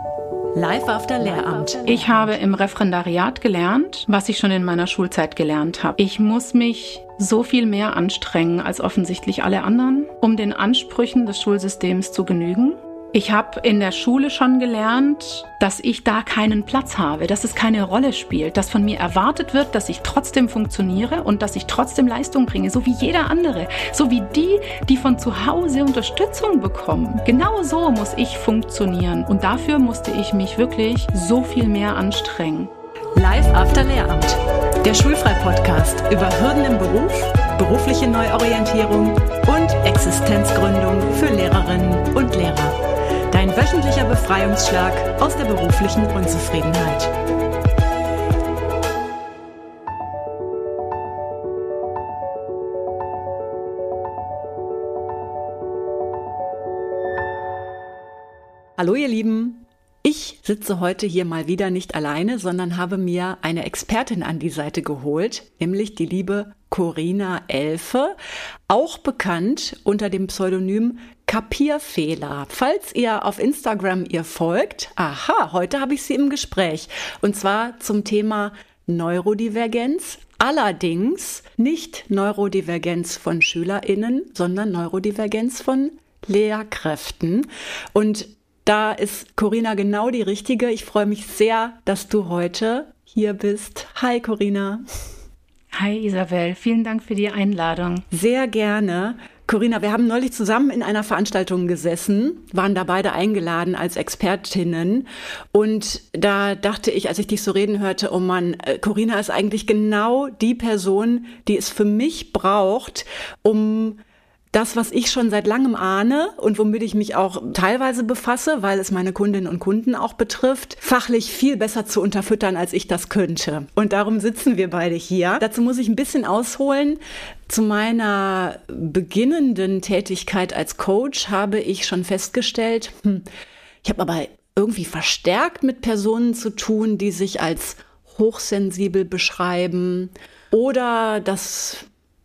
Live after Lehramt. Ich habe im Referendariat gelernt, was ich schon in meiner Schulzeit gelernt habe. Ich muss mich so viel mehr anstrengen als offensichtlich alle anderen, um den Ansprüchen des Schulsystems zu genügen. Ich habe in der Schule schon gelernt, dass ich da keinen Platz habe, dass es keine Rolle spielt, dass von mir erwartet wird, dass ich trotzdem funktioniere und dass ich trotzdem Leistung bringe, so wie jeder andere, so wie die von zu Hause Unterstützung bekommen. Genau so muss ich funktionieren und dafür musste ich mich wirklich so viel mehr anstrengen. Live after Lehramt, der Schulfrei-Podcast über Hürden im Beruf, berufliche Neuorientierung und Existenzgründung für Lehrerinnen und Lehrer. Dein wöchentlicher Befreiungsschlag aus der beruflichen Unzufriedenheit. Hallo ihr Lieben! Ich sitze heute hier mal wieder nicht alleine, sondern habe mir eine Expertin an die Seite geholt, nämlich die liebe Corinna Elfe, auch bekannt unter dem Pseudonym Kapierfehler. Falls ihr auf Instagram ihr folgt, heute habe ich sie im Gespräch. Und zwar zum Thema Neurodivergenz. Allerdings nicht Neurodivergenz von SchülerInnen, sondern Neurodivergenz von Lehrkräften. Und da ist Corinna genau die Richtige. Ich freue mich sehr, dass du heute hier bist. Hi Corinna. Hi Isabel, vielen Dank für die Einladung. Sehr gerne. Corinna, wir haben neulich zusammen in einer Veranstaltung gesessen, waren da beide eingeladen als Expertinnen. Und da dachte ich, als ich dich so reden hörte, oh Mann, Corinna ist eigentlich genau die Person, die es für mich braucht, um das, was ich schon seit langem ahne und womit ich mich auch teilweise befasse, weil es meine Kundinnen und Kunden auch betrifft, fachlich viel besser zu unterfüttern, als ich das könnte. Und darum sitzen wir beide hier. Dazu muss ich ein bisschen ausholen. Zu meiner beginnenden Tätigkeit als Coach habe ich schon festgestellt, ich habe aber irgendwie verstärkt mit Personen zu tun, die sich als hochsensibel beschreiben oder das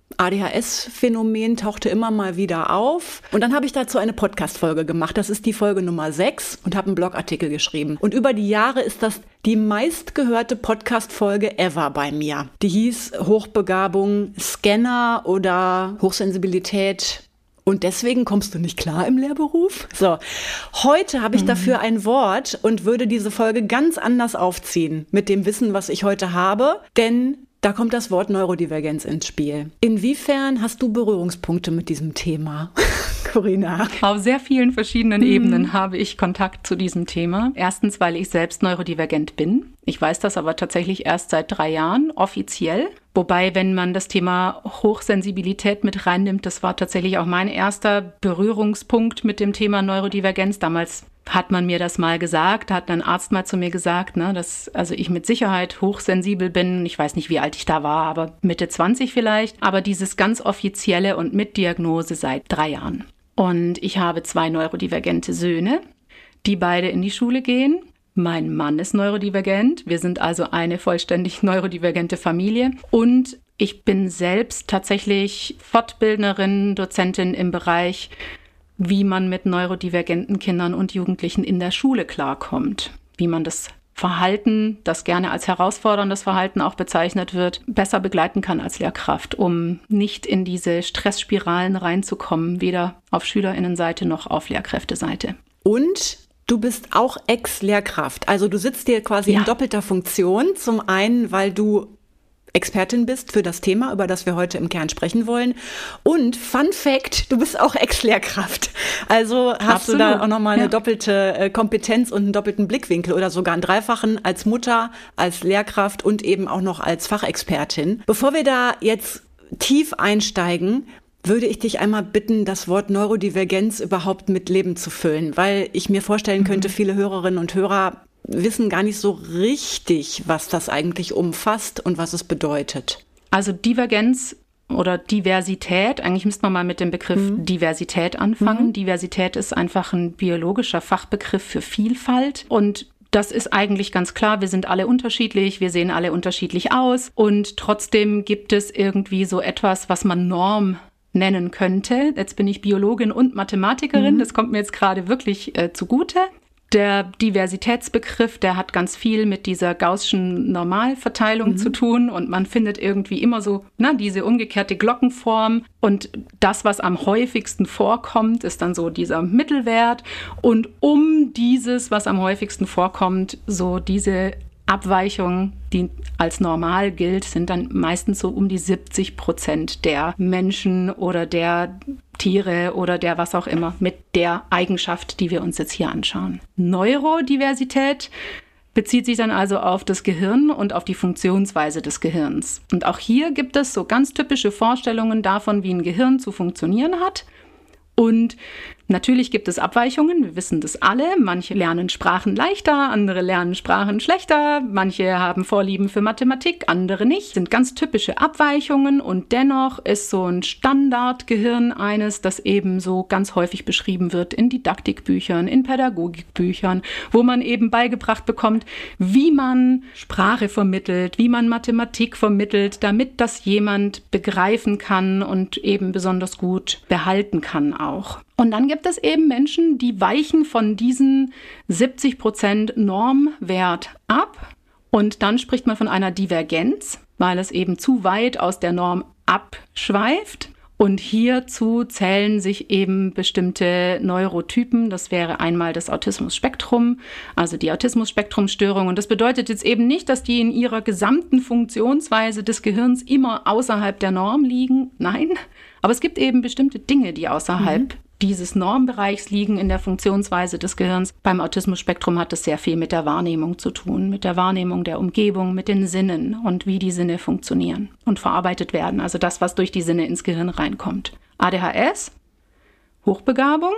ADHS-Phänomen tauchte immer mal wieder auf. Und dann habe ich dazu eine Podcast-Folge gemacht. Das ist die Folge Nummer 6 und habe einen Blogartikel geschrieben. Und über die Jahre ist das die meistgehörte Podcast-Folge ever bei mir. Die hieß Hochbegabung, Scanner oder Hochsensibilität. Und deswegen kommst du nicht klar im Lehrberuf? So, heute habe ich dafür ein Wort und würde diese Folge ganz anders aufziehen mit dem Wissen, was ich heute habe. Denn da kommt das Wort Neurodivergenz ins Spiel. Inwiefern hast du Berührungspunkte mit diesem Thema, Corinna? Auf sehr vielen verschiedenen Ebenen habe ich Kontakt zu diesem Thema. Erstens, weil ich selbst neurodivergent bin. Ich weiß das aber tatsächlich erst seit 3 Jahren, offiziell. Wobei, wenn man das Thema Hochsensibilität mit reinnimmt, das war tatsächlich auch mein erster Berührungspunkt mit dem Thema Neurodivergenz. Damals hat man mir das mal gesagt, da hat ein Arzt mal zu mir gesagt, dass also ich mit Sicherheit hochsensibel bin. Ich weiß nicht, wie alt ich da war, aber Mitte 20 vielleicht. Aber dieses ganz offizielle und mit Diagnose seit 3 Jahren. Und ich habe 2 neurodivergente Söhne, die beide in die Schule gehen. Mein Mann ist neurodivergent. Wir sind also eine vollständig neurodivergente Familie. Und ich bin selbst tatsächlich Fortbildnerin, Dozentin im Bereich, wie man mit neurodivergenten Kindern und Jugendlichen in der Schule klarkommt, wie man das Verhalten, das gerne als herausforderndes Verhalten auch bezeichnet wird, besser begleiten kann als Lehrkraft, um nicht in diese Stressspiralen reinzukommen, weder auf SchülerInnenseite noch auf Lehrkräfteseite. Und du bist auch Ex-Lehrkraft, also du sitzt hier quasi in doppelter Funktion. Zum einen, weil du Expertin bist für das Thema, über das wir heute im Kern sprechen wollen. Und Fun Fact, du bist auch Ex-Lehrkraft. Also hast du da auch nochmal eine doppelte Kompetenz und einen doppelten Blickwinkel oder sogar einen dreifachen als Mutter, als Lehrkraft und eben auch noch als Fachexpertin. Bevor wir da jetzt tief einsteigen, würde ich dich einmal bitten, das Wort Neurodivergenz überhaupt mit Leben zu füllen, weil ich mir vorstellen könnte, viele Hörerinnen und Hörer wissen gar nicht so richtig, was das eigentlich umfasst und was es bedeutet. Also Divergenz oder Diversität, eigentlich müsste man mal mit dem Begriff Diversität anfangen. Diversität ist einfach ein biologischer Fachbegriff für Vielfalt und das ist eigentlich ganz klar, wir sind alle unterschiedlich, wir sehen alle unterschiedlich aus und trotzdem gibt es irgendwie so etwas, was man Norm nennen könnte. Jetzt bin ich Biologin und Mathematikerin, das kommt mir jetzt gerade wirklich zugute. Der Diversitätsbegriff, der hat ganz viel mit dieser gaußschen Normalverteilung zu tun und man findet irgendwie immer so diese umgekehrte Glockenform und das, was am häufigsten vorkommt, ist dann so dieser Mittelwert und um dieses, was am häufigsten vorkommt, so diese Abweichung, die als normal gilt, sind dann meistens so um die 70% der Menschen oder der Tiere oder der was auch immer mit der Eigenschaft, die wir uns jetzt hier anschauen. Neurodiversität bezieht sich dann also auf das Gehirn und auf die Funktionsweise des Gehirns. Und auch hier gibt es so ganz typische Vorstellungen davon, wie ein Gehirn zu funktionieren hat. Und natürlich gibt es Abweichungen, wir wissen das alle. Manche lernen Sprachen leichter, andere lernen Sprachen schlechter, manche haben Vorlieben für Mathematik, andere nicht. Das sind ganz typische Abweichungen und dennoch ist so ein Standardgehirn eines, das eben so ganz häufig beschrieben wird in Didaktikbüchern, in Pädagogikbüchern, wo man eben beigebracht bekommt, wie man Sprache vermittelt, wie man Mathematik vermittelt, damit das jemand begreifen kann und eben besonders gut behalten kann auch. Und dann gibt es eben Menschen, die weichen von diesen 70% Normwert ab. Und dann spricht man von einer Divergenz, weil es eben zu weit aus der Norm abschweift. Und hierzu zählen sich eben bestimmte Neurotypen. Das wäre einmal das Autismus-Spektrum, also die Autismus-Spektrum-Störung. Und das bedeutet jetzt eben nicht, dass die in ihrer gesamten Funktionsweise des Gehirns immer außerhalb der Norm liegen. Nein, aber es gibt eben bestimmte Dinge, die außerhalb dieses Normbereichs liegen in der Funktionsweise des Gehirns. Beim Autismus-Spektrum hat es sehr viel mit der Wahrnehmung zu tun, mit der Wahrnehmung der Umgebung, mit den Sinnen und wie die Sinne funktionieren und verarbeitet werden. Also das, was durch die Sinne ins Gehirn reinkommt. ADHS, Hochbegabung,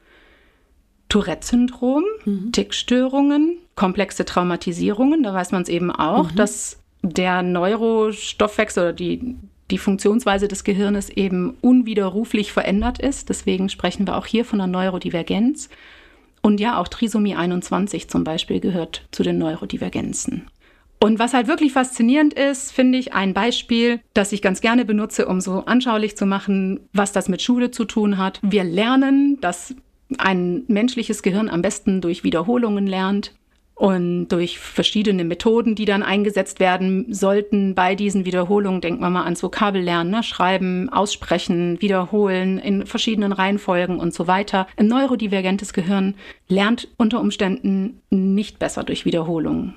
Tourette-Syndrom, Tickstörungen, komplexe Traumatisierungen. Da weiß man es eben auch, dass der Neurostoffwechsel oder die Funktionsweise des Gehirnes eben unwiderruflich verändert ist. Deswegen sprechen wir auch hier von einer Neurodivergenz. Und ja, auch Trisomie 21 zum Beispiel gehört zu den Neurodivergenzen. Und was halt wirklich faszinierend ist, finde ich, ein Beispiel, das ich ganz gerne benutze, um so anschaulich zu machen, was das mit Schule zu tun hat. Wir lernen, dass ein menschliches Gehirn am besten durch Wiederholungen lernt. Und durch verschiedene Methoden, die dann eingesetzt werden sollten bei diesen Wiederholungen, denken wir mal ans Vokabellernen, Schreiben, Aussprechen, Wiederholen in verschiedenen Reihenfolgen und so weiter. Ein neurodivergentes Gehirn lernt unter Umständen nicht besser durch Wiederholungen.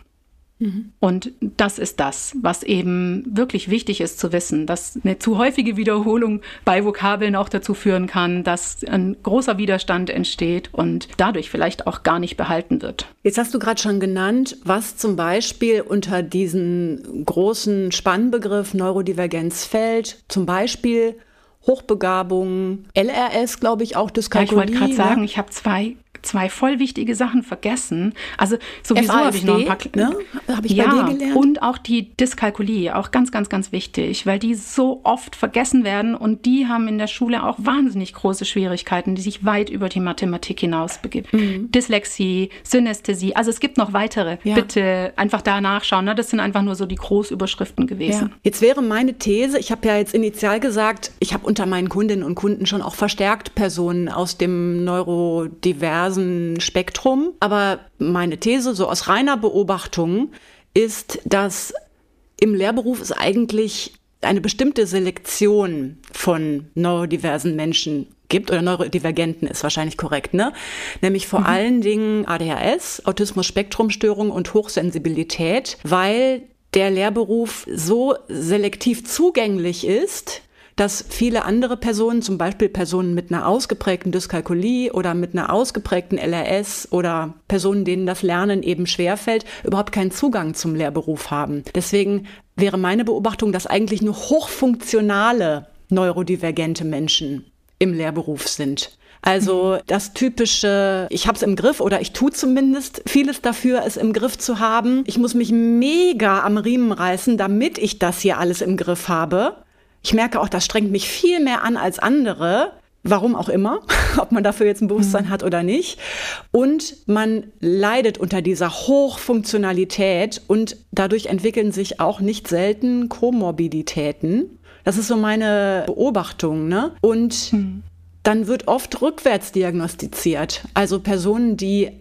Und das ist das, was eben wirklich wichtig ist zu wissen, dass eine zu häufige Wiederholung bei Vokabeln auch dazu führen kann, dass ein großer Widerstand entsteht und dadurch vielleicht auch gar nicht behalten wird. Jetzt hast du gerade schon genannt, was zum Beispiel unter diesen großen Spannbegriff Neurodivergenz fällt. Zum Beispiel Hochbegabung, LRS, glaube ich, auch Dyskalkulie. Ja, ich wollte gerade sagen, ich habe zwei voll wichtige Sachen vergessen. Also sowieso habe ich noch ein paar... Ne? Habe ich bei dir gelernt. Und auch die Dyskalkulie, auch ganz, ganz, ganz wichtig, weil die so oft vergessen werden und die haben in der Schule auch wahnsinnig große Schwierigkeiten, die sich weit über die Mathematik hinaus begeben. Dyslexie, Synästhesie, also es gibt noch weitere. Ja. Bitte einfach da nachschauen. Ne? Das sind einfach nur so die Großüberschriften gewesen. Ja. Jetzt wäre meine These, ich habe ja jetzt initial gesagt, ich habe unter meinen Kundinnen und Kunden schon auch verstärkt Personen aus dem neurodiversen Spektrum. Aber meine These, so aus reiner Beobachtung, ist, dass im Lehrberuf es eigentlich eine bestimmte Selektion von neurodiversen Menschen gibt, oder Neurodivergenten ist wahrscheinlich korrekt, ne? Nämlich vor allen Dingen ADHS, Autismus-Spektrum-Störung und Hochsensibilität, weil der Lehrberuf so selektiv zugänglich ist, dass viele andere Personen, zum Beispiel Personen mit einer ausgeprägten Dyskalkulie oder mit einer ausgeprägten LRS oder Personen, denen das Lernen eben schwerfällt, überhaupt keinen Zugang zum Lehrberuf haben. Deswegen wäre meine Beobachtung, dass eigentlich nur hochfunktionale neurodivergente Menschen im Lehrberuf sind. Also das typische, ich habe es im Griff oder ich tue zumindest vieles dafür, es im Griff zu haben. Ich muss mich mega am Riemen reißen, damit ich das hier alles im Griff habe. Ich merke auch, das strengt mich viel mehr an als andere, warum auch immer, ob man dafür jetzt ein Bewusstsein hat oder nicht. Und man leidet unter dieser Hochfunktionalität und dadurch entwickeln sich auch nicht selten Komorbiditäten. Das ist so meine Beobachtung, ne? Und dann wird oft rückwärts diagnostiziert. Also Personen, die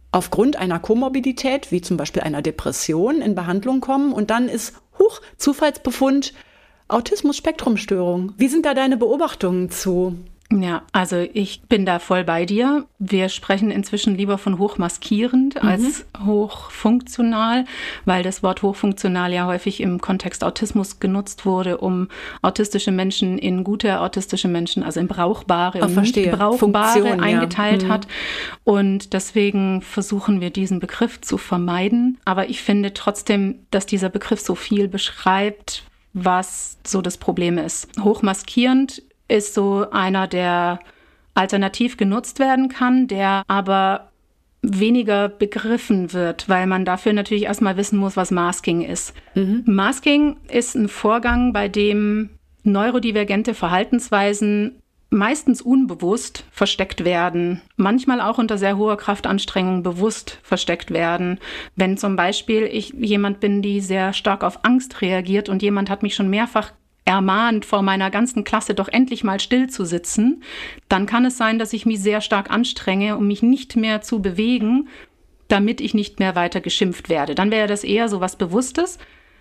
aufgrund einer Komorbidität, wie zum Beispiel einer Depression, in Behandlung kommen und dann ist, Zufallsbefund, Autismus-Spektrum-Störung. Wie sind da deine Beobachtungen zu? Ja, also ich bin da voll bei dir. Wir sprechen inzwischen lieber von hochmaskierend als hochfunktional, weil das Wort hochfunktional ja häufig im Kontext Autismus genutzt wurde, um autistische Menschen in gute autistische Menschen, also in brauchbare und nicht brauchbare Funktion, eingeteilt hat. Und deswegen versuchen wir diesen Begriff zu vermeiden. Aber ich finde trotzdem, dass dieser Begriff so viel beschreibt, was so das Problem ist. Hochmaskierend ist so einer, der alternativ genutzt werden kann, der aber weniger begriffen wird, weil man dafür natürlich erstmal wissen muss, was Masking ist. Masking ist ein Vorgang, bei dem neurodivergente Verhaltensweisen meistens unbewusst versteckt werden, manchmal auch unter sehr hoher Kraftanstrengung bewusst versteckt werden. Wenn zum Beispiel ich jemand bin, die sehr stark auf Angst reagiert und jemand hat mich schon mehrfach ermahnt, vor meiner ganzen Klasse doch endlich mal still zu sitzen, dann kann es sein, dass ich mich sehr stark anstrenge, um mich nicht mehr zu bewegen, damit ich nicht mehr weiter geschimpft werde. Dann wäre das eher so was Bewusstes.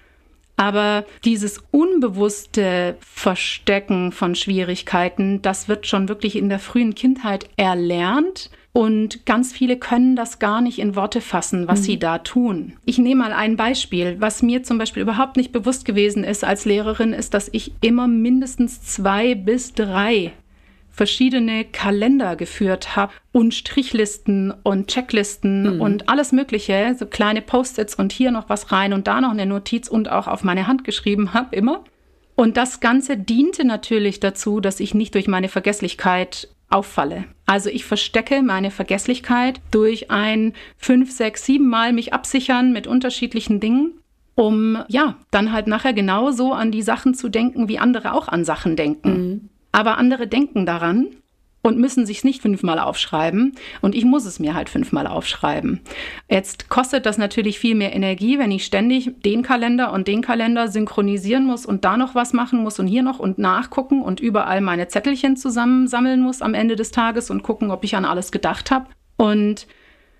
Aber dieses unbewusste Verstecken von Schwierigkeiten, das wird schon wirklich in der frühen Kindheit erlernt. Und ganz viele können das gar nicht in Worte fassen, was sie da tun. Ich nehme mal ein Beispiel. Was mir zum Beispiel überhaupt nicht bewusst gewesen ist als Lehrerin, ist, dass ich immer mindestens 2 bis 3 verschiedene Kalender geführt habe und Strichlisten und Checklisten und alles Mögliche, so kleine Post-its und hier noch was rein und da noch eine Notiz und auch auf meine Hand geschrieben habe, immer. Und das Ganze diente natürlich dazu, dass ich nicht durch meine Vergesslichkeit auffalle. Also ich verstecke meine Vergesslichkeit durch ein 5, 6, 7 Mal mich absichern mit unterschiedlichen Dingen, um dann halt nachher genauso an die Sachen zu denken, wie andere auch an Sachen denken. Aber andere denken daran und müssen sich's nicht 5-mal aufschreiben. Und ich muss es mir halt 5-mal aufschreiben. Jetzt kostet das natürlich viel mehr Energie, wenn ich ständig den Kalender und den Kalender synchronisieren muss und da noch was machen muss und hier noch und nachgucken und überall meine Zettelchen zusammensammeln muss am Ende des Tages und gucken, ob ich an alles gedacht habe. Und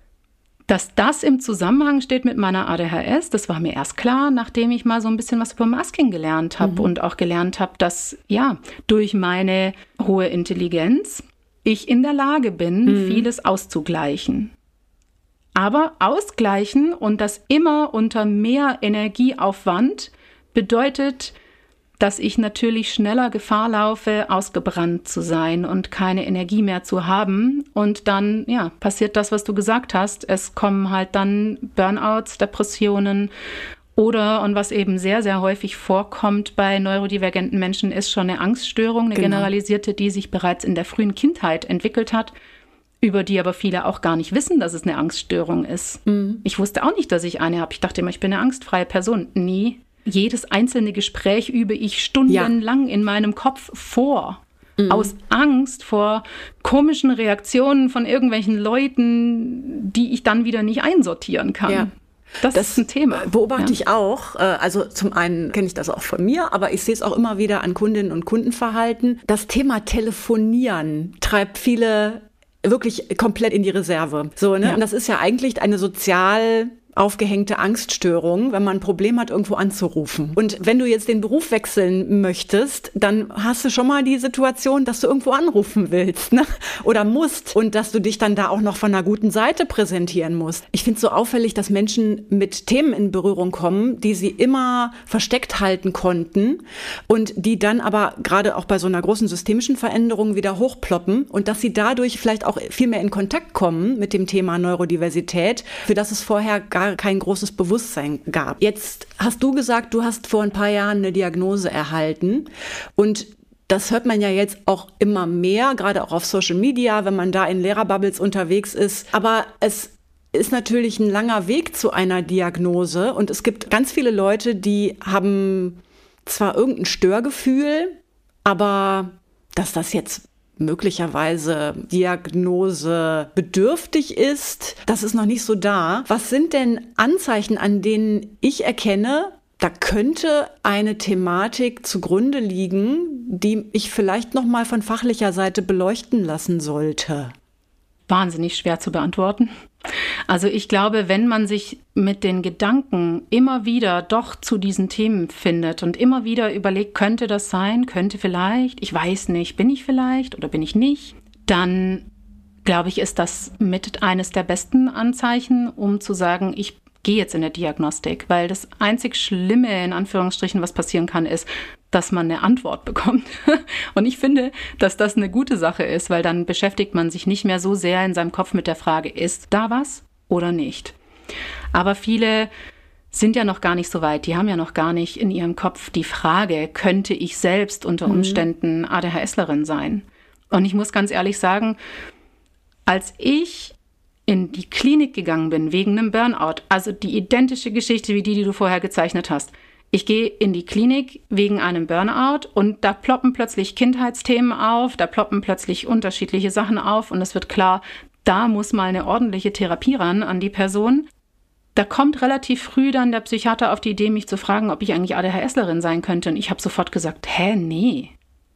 dass das im Zusammenhang steht mit meiner ADHS, das war mir erst klar, nachdem ich mal so ein bisschen was über Masking gelernt habe und auch gelernt habe, dass durch meine hohe Intelligenz ich in der Lage bin, vieles auszugleichen. Aber ausgleichen und das immer unter mehr Energieaufwand bedeutet, dass ich natürlich schneller Gefahr laufe, ausgebrannt zu sein und keine Energie mehr zu haben. Und dann, passiert das, was du gesagt hast. Es kommen halt dann Burnouts, Depressionen oder, und was eben sehr, sehr häufig vorkommt bei neurodivergenten Menschen, ist schon eine Angststörung, eine generalisierte, die sich bereits in der frühen Kindheit entwickelt hat, über die aber viele auch gar nicht wissen, dass es eine Angststörung ist. Ich wusste auch nicht, dass ich eine habe. Ich dachte immer, ich bin eine angstfreie Person. Nie. Jedes einzelne Gespräch übe ich stundenlang in meinem Kopf vor. Aus Angst vor komischen Reaktionen von irgendwelchen Leuten, die ich dann wieder nicht einsortieren kann. Ja. Das ist ein Thema. Beobachte ich auch. Also zum einen kenne ich das auch von mir, aber ich sehe es auch immer wieder an Kundinnen und Kundenverhalten. Das Thema Telefonieren treibt viele wirklich komplett in die Reserve. So, ne? Und das ist ja eigentlich eine sozial aufgehängte Angststörung, wenn man ein Problem hat, irgendwo anzurufen. Und wenn du jetzt den Beruf wechseln möchtest, dann hast du schon mal die Situation, dass du irgendwo anrufen willst, ne? Oder musst und dass du dich dann da auch noch von einer guten Seite präsentieren musst. Ich finde es so auffällig, dass Menschen mit Themen in Berührung kommen, die sie immer versteckt halten konnten und die dann aber gerade auch bei so einer großen systemischen Veränderung wieder hochploppen und dass sie dadurch vielleicht auch viel mehr in Kontakt kommen mit dem Thema Neurodiversität, für das es vorher gar kein großes Bewusstsein gab. Jetzt hast du gesagt, du hast vor ein paar Jahren eine Diagnose erhalten und das hört man ja jetzt auch immer mehr, gerade auch auf Social Media, wenn man da in Lehrerbubbles unterwegs ist. Aber es ist natürlich ein langer Weg zu einer Diagnose und es gibt ganz viele Leute, die haben zwar irgendein Störgefühl, aber dass das jetzt möglicherweise diagnosebedürftig ist, das ist noch nicht so da. Was sind denn Anzeichen, an denen ich erkenne, da könnte eine Thematik zugrunde liegen, die ich vielleicht noch mal von fachlicher Seite beleuchten lassen sollte? wahnsinnig schwer zu beantworten. Also ich glaube, wenn man sich mit den Gedanken immer wieder doch zu diesen Themen findet und immer wieder überlegt, könnte das sein, könnte vielleicht, ich weiß nicht, bin ich vielleicht oder bin ich nicht, dann glaube ich, ist das mit eines der besten Anzeichen, um zu sagen, ich gehe jetzt in der Diagnostik, weil das einzig Schlimme, in Anführungsstrichen, was passieren kann, ist, dass man eine Antwort bekommt. Und ich finde, dass das eine gute Sache ist, weil dann beschäftigt man sich nicht mehr so sehr in seinem Kopf mit der Frage, ist da was oder nicht? Aber viele sind ja noch gar nicht so weit. Die haben ja noch gar nicht in ihrem Kopf die Frage, könnte ich selbst unter Umständen ADHSlerin sein? Und ich muss ganz ehrlich sagen, als ich in die Klinik gegangen bin wegen einem Burnout, also die identische Geschichte wie die du vorher gezeichnet hast. Ich gehe in die Klinik wegen einem Burnout und da ploppen plötzlich Kindheitsthemen auf, da ploppen plötzlich unterschiedliche Sachen auf und es wird klar, da muss mal eine ordentliche Therapie ran an die Person. Da kommt relativ früh dann der Psychiater auf die Idee, mich zu fragen, ob ich eigentlich ADHSlerin sein könnte. Und ich habe sofort gesagt, nee.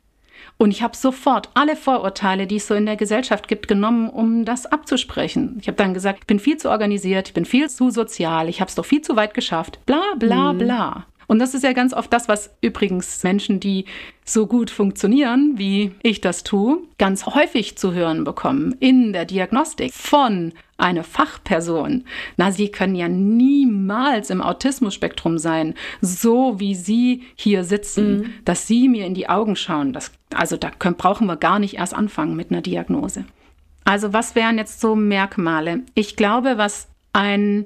Und ich habe sofort alle Vorurteile, die es so in der Gesellschaft gibt, genommen, um das abzusprechen. Ich habe dann gesagt, ich bin viel zu organisiert, ich bin viel zu sozial, ich habe es doch viel zu weit geschafft, bla bla bla. Und das ist ja ganz oft das, was übrigens Menschen, die so gut funktionieren, wie ich das tue, ganz häufig zu hören bekommen in der Diagnostik von einer Fachperson. Na, sie können ja niemals im Autismus-Spektrum sein, so wie Sie hier sitzen, dass Sie mir in die Augen schauen. Brauchen wir gar nicht erst anfangen mit einer Diagnose. Also was wären jetzt so Merkmale? Ich glaube, was ein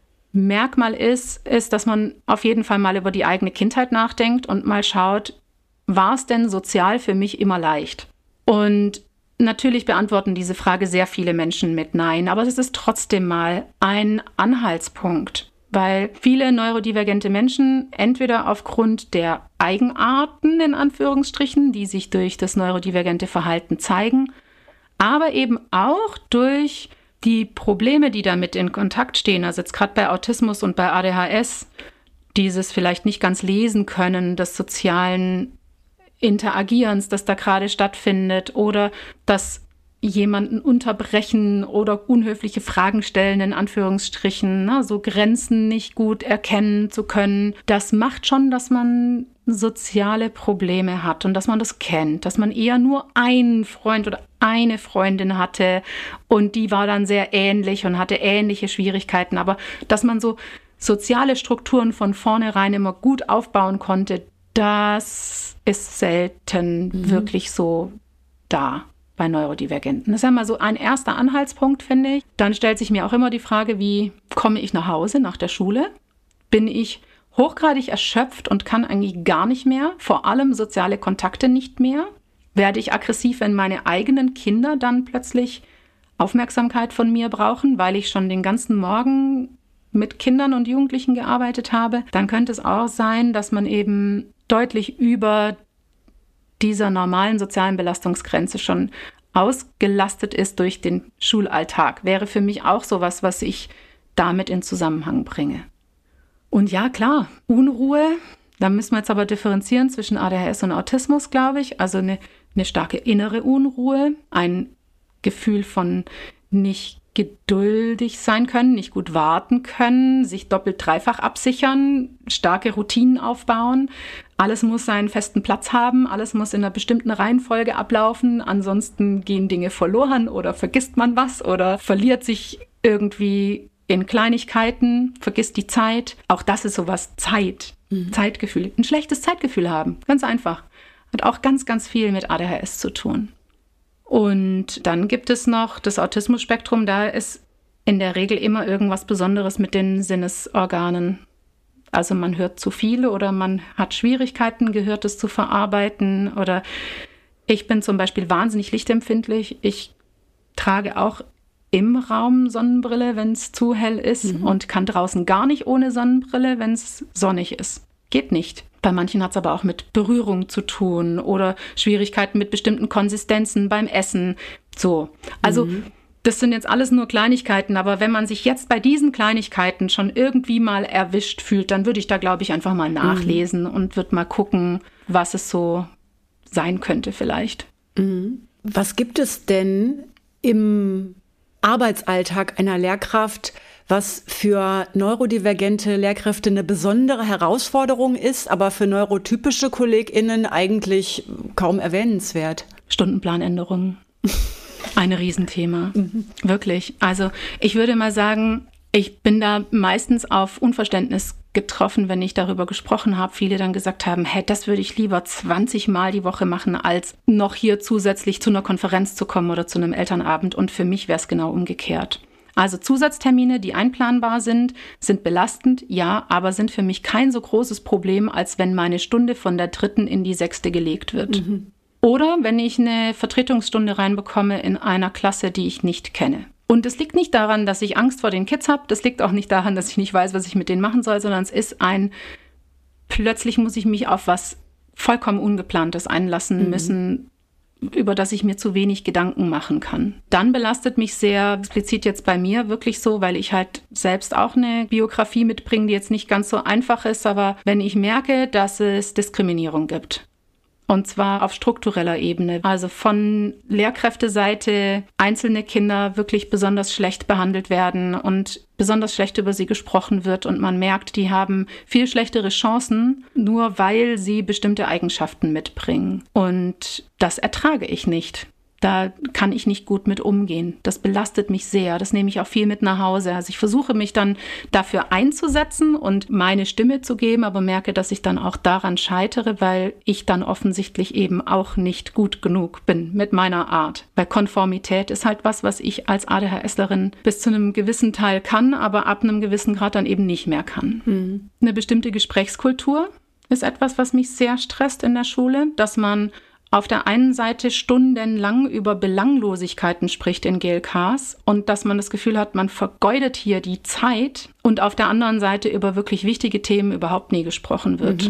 Merkmal ist, dass man auf jeden Fall mal über die eigene Kindheit nachdenkt und mal schaut, war es denn sozial für mich immer leicht? Und natürlich beantworten diese Frage sehr viele Menschen mit Nein, aber es ist trotzdem mal ein Anhaltspunkt, weil viele neurodivergente Menschen entweder aufgrund der Eigenarten, in Anführungsstrichen, die sich durch das neurodivergente Verhalten zeigen, aber eben auch durch die Probleme, die damit in Kontakt stehen, also jetzt gerade bei Autismus und bei ADHS, dieses vielleicht nicht ganz lesen können, des sozialen Interagierens, das da gerade stattfindet, oder das jemanden unterbrechen oder unhöfliche Fragen stellen, in Anführungsstrichen, so Grenzen nicht gut erkennen zu können. Das macht schon, dass man soziale Probleme hat und dass man das kennt, dass man eher nur einen Freund oder eine Freundin hatte und die war dann sehr ähnlich und hatte ähnliche Schwierigkeiten, aber dass man so soziale Strukturen von vornherein immer gut aufbauen konnte, das ist selten wirklich so da bei Neurodivergenten. Das ist ja mal so ein erster Anhaltspunkt, finde ich. Dann stellt sich mir auch immer die Frage, wie komme ich nach Hause nach der Schule? Bin ich hochgradig erschöpft und kann eigentlich gar nicht mehr, vor allem soziale Kontakte nicht mehr? Werde ich aggressiv, wenn meine eigenen Kinder dann plötzlich Aufmerksamkeit von mir brauchen, weil ich schon den ganzen Morgen mit Kindern und Jugendlichen gearbeitet habe? Dann könnte es auch sein, dass man eben deutlich über dieser normalen sozialen Belastungsgrenze schon ausgelastet ist durch den Schulalltag. Wäre für mich auch sowas, was ich damit in Zusammenhang bringe. Und ja, klar, Unruhe, da müssen wir jetzt aber differenzieren zwischen ADHS und Autismus, glaube ich. Also eine starke innere Unruhe, ein Gefühl von nicht geduldig sein können, nicht gut warten können, sich doppelt, dreifach absichern, starke Routinen aufbauen. Alles muss seinen festen Platz haben, alles muss in einer bestimmten Reihenfolge ablaufen, ansonsten gehen Dinge verloren oder vergisst man was oder verliert sich irgendwie in Kleinigkeiten, vergisst die Zeit. Auch das ist sowas, Zeitgefühl. Ein schlechtes Zeitgefühl haben, ganz einfach. Hat auch ganz, ganz viel mit ADHS zu tun. Und dann gibt es noch das Autismus-Spektrum, da ist in der Regel immer irgendwas Besonderes mit den Sinnesorganen. Also man hört zu viel oder man hat Schwierigkeiten, Gehörtes zu verarbeiten. Oder ich bin zum Beispiel wahnsinnig lichtempfindlich. Ich trage auch im Raum Sonnenbrille, wenn es zu hell ist und kann draußen gar nicht ohne Sonnenbrille, wenn es sonnig ist. Geht nicht. Bei manchen hat es aber auch mit Berührung zu tun oder Schwierigkeiten mit bestimmten Konsistenzen beim Essen. So, also das sind jetzt alles nur Kleinigkeiten, aber wenn man sich jetzt bei diesen Kleinigkeiten schon irgendwie mal erwischt fühlt, dann würde ich da, glaube ich, einfach mal nachlesen und würde mal gucken, was es so sein könnte vielleicht. Was gibt es denn im Arbeitsalltag einer Lehrkraft, was für neurodivergente Lehrkräfte eine besondere Herausforderung ist, aber für neurotypische KollegInnen eigentlich kaum erwähnenswert. Stundenplanänderungen. Ein Riesenthema. Wirklich. Also ich würde mal sagen, ich bin da meistens auf Unverständnis getroffen, wenn ich darüber gesprochen habe. Viele dann gesagt haben, hey, das würde ich lieber 20 Mal die Woche machen, als noch hier zusätzlich zu einer Konferenz zu kommen oder zu einem Elternabend. Und für mich wäre es genau umgekehrt. Also Zusatztermine, die einplanbar sind belastend, ja, aber sind für mich kein so großes Problem, als wenn meine Stunde von der 3. in die 6. gelegt wird. Oder wenn ich eine Vertretungsstunde reinbekomme in einer Klasse, die ich nicht kenne. Und es liegt nicht daran, dass ich Angst vor den Kids habe. Das liegt auch nicht daran, dass ich nicht weiß, was ich mit denen machen soll, sondern es ist plötzlich muss ich mich auf was vollkommen Ungeplantes einlassen müssen, über das ich mir zu wenig Gedanken machen kann. Dann belastet mich sehr, explizit jetzt bei mir wirklich so, weil ich halt selbst auch eine Biografie mitbringe, die jetzt nicht ganz so einfach ist, aber wenn ich merke, dass es Diskriminierung gibt. Und zwar auf struktureller Ebene. Also von Lehrkräfteseite einzelne Kinder wirklich besonders schlecht behandelt werden und besonders schlecht über sie gesprochen wird. Und man merkt, die haben viel schlechtere Chancen, nur weil sie bestimmte Eigenschaften mitbringen. Und das ertrage ich nicht. Da kann ich nicht gut mit umgehen. Das belastet mich sehr. Das nehme ich auch viel mit nach Hause. Also ich versuche mich dann dafür einzusetzen und meine Stimme zu geben, aber merke, dass ich dann auch daran scheitere, weil ich dann offensichtlich eben auch nicht gut genug bin mit meiner Art. Weil Konformität ist halt was ich als ADHSlerin bis zu einem gewissen Teil kann, aber ab einem gewissen Grad dann eben nicht mehr kann. Eine bestimmte Gesprächskultur ist etwas, was mich sehr stresst in der Schule, dass man auf der einen Seite stundenlang über Belanglosigkeiten spricht in GLKs und dass man das Gefühl hat, man vergeudet hier die Zeit und auf der anderen Seite über wirklich wichtige Themen überhaupt nie gesprochen wird.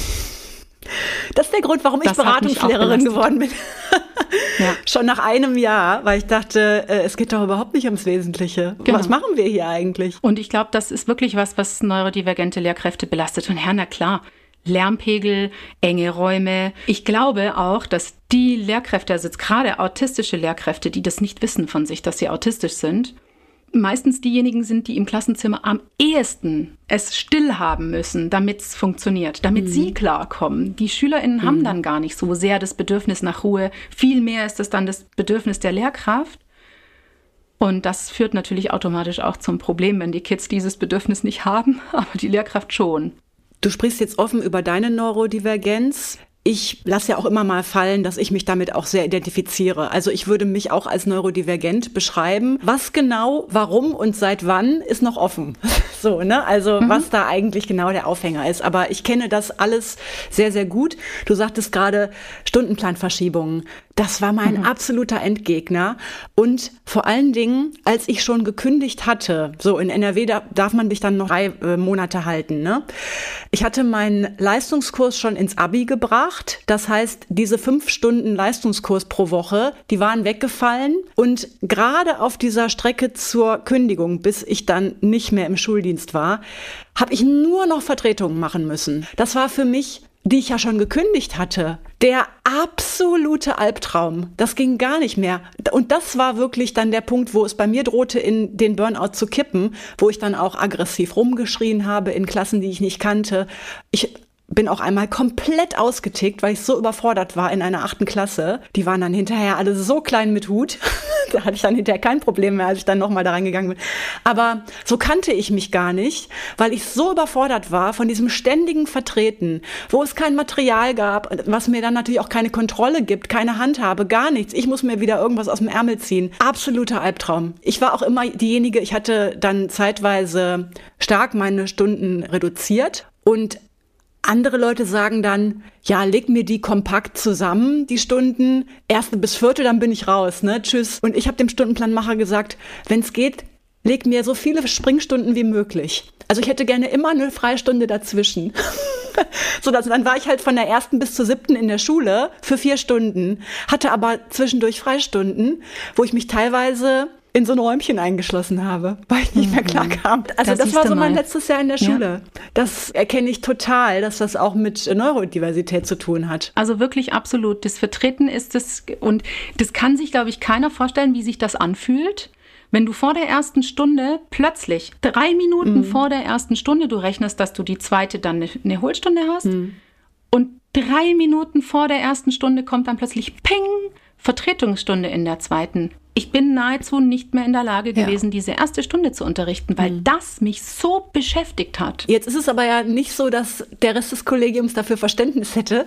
Das ist der Grund, warum ich Beratungslehrerin geworden bin. Ja. Schon nach einem Jahr, weil ich dachte, es geht doch überhaupt nicht ums Wesentliche. Genau. Was machen wir hier eigentlich? Und ich glaube, das ist wirklich was neurodivergente Lehrkräfte belastet. Und ja, na klar, Lärmpegel, enge Räume. Ich glaube auch, dass die Lehrkräfte, also jetzt gerade autistische Lehrkräfte, die das nicht wissen von sich, dass sie autistisch sind, meistens diejenigen sind, die im Klassenzimmer am ehesten es still haben müssen, damit es funktioniert, damit sie klarkommen. Die SchülerInnen haben dann gar nicht so sehr das Bedürfnis nach Ruhe. Vielmehr ist es dann das Bedürfnis der Lehrkraft. Und das führt natürlich automatisch auch zum Problem, wenn die Kids dieses Bedürfnis nicht haben, aber die Lehrkraft schon. Du sprichst jetzt offen über deine Neurodivergenz. Ich lasse ja auch immer mal fallen, dass ich mich damit auch sehr identifiziere. Also ich würde mich auch als neurodivergent beschreiben. Was genau, warum und seit wann ist noch offen. So, ne? Also was da eigentlich genau der Aufhänger ist. Aber ich kenne das alles sehr, sehr gut. Du sagtest gerade Stundenplanverschiebungen. Das war mein absoluter Endgegner. Und vor allen Dingen, als ich schon gekündigt hatte, so in NRW darf man dich dann noch 3 Monate halten, ne? Ich hatte meinen Leistungskurs schon ins Abi gebracht. Das heißt, diese 5 Stunden Leistungskurs pro Woche, die waren weggefallen. Und gerade auf dieser Strecke zur Kündigung, bis ich dann nicht mehr im Schuldienst war, habe ich nur noch Vertretungen machen müssen. Das war für mich, die ich ja schon gekündigt hatte, der absolute Albtraum. Das ging gar nicht mehr. Und das war wirklich dann der Punkt, wo es bei mir drohte, in den Burnout zu kippen, wo ich dann auch aggressiv rumgeschrien habe in Klassen, die ich nicht kannte. Ich bin auch einmal komplett ausgetickt, weil ich so überfordert war in einer 8. Klasse. Die waren dann hinterher alle so klein mit Hut. Da hatte ich dann hinterher kein Problem mehr, als ich dann nochmal da reingegangen bin. Aber so kannte ich mich gar nicht, weil ich so überfordert war von diesem ständigen Vertreten, wo es kein Material gab, was mir dann natürlich auch keine Kontrolle gibt, keine Handhabe, gar nichts. Ich muss mir wieder irgendwas aus dem Ärmel ziehen. Absoluter Albtraum. Ich war auch immer diejenige, ich hatte dann zeitweise stark meine Stunden reduziert und andere Leute sagen dann, ja, leg mir die kompakt zusammen, die Stunden, 1. bis 4., dann bin ich raus, ne, tschüss. Und ich habe dem Stundenplanmacher gesagt, wenn es geht, leg mir so viele Springstunden wie möglich. Also ich hätte gerne immer eine Freistunde dazwischen. So, dann war ich halt von der 1. bis zur 7. in der Schule für 4 Stunden, hatte aber zwischendurch Freistunden, wo ich mich teilweise in so ein Räumchen eingeschlossen habe, weil ich nicht mehr klar kam. Also das war so mein letztes Jahr in der Schule. Ja. Das erkenne ich total, dass das auch mit Neurodiversität zu tun hat. Also wirklich absolut. Das Vertreten ist das, und das kann sich, glaube ich, keiner vorstellen, wie sich das anfühlt, Wenn du vor der ersten Stunde plötzlich 3 Minuten vor der ersten Stunde, du rechnest, dass du die zweite dann eine Hohlstunde hast und 3 Minuten vor der ersten Stunde kommt dann plötzlich Ping, Vertretungsstunde in der zweiten. Ich bin nahezu nicht mehr in der Lage gewesen, diese erste Stunde zu unterrichten, weil das mich so beschäftigt hat. Jetzt ist es aber ja nicht so, dass der Rest des Kollegiums dafür Verständnis hätte,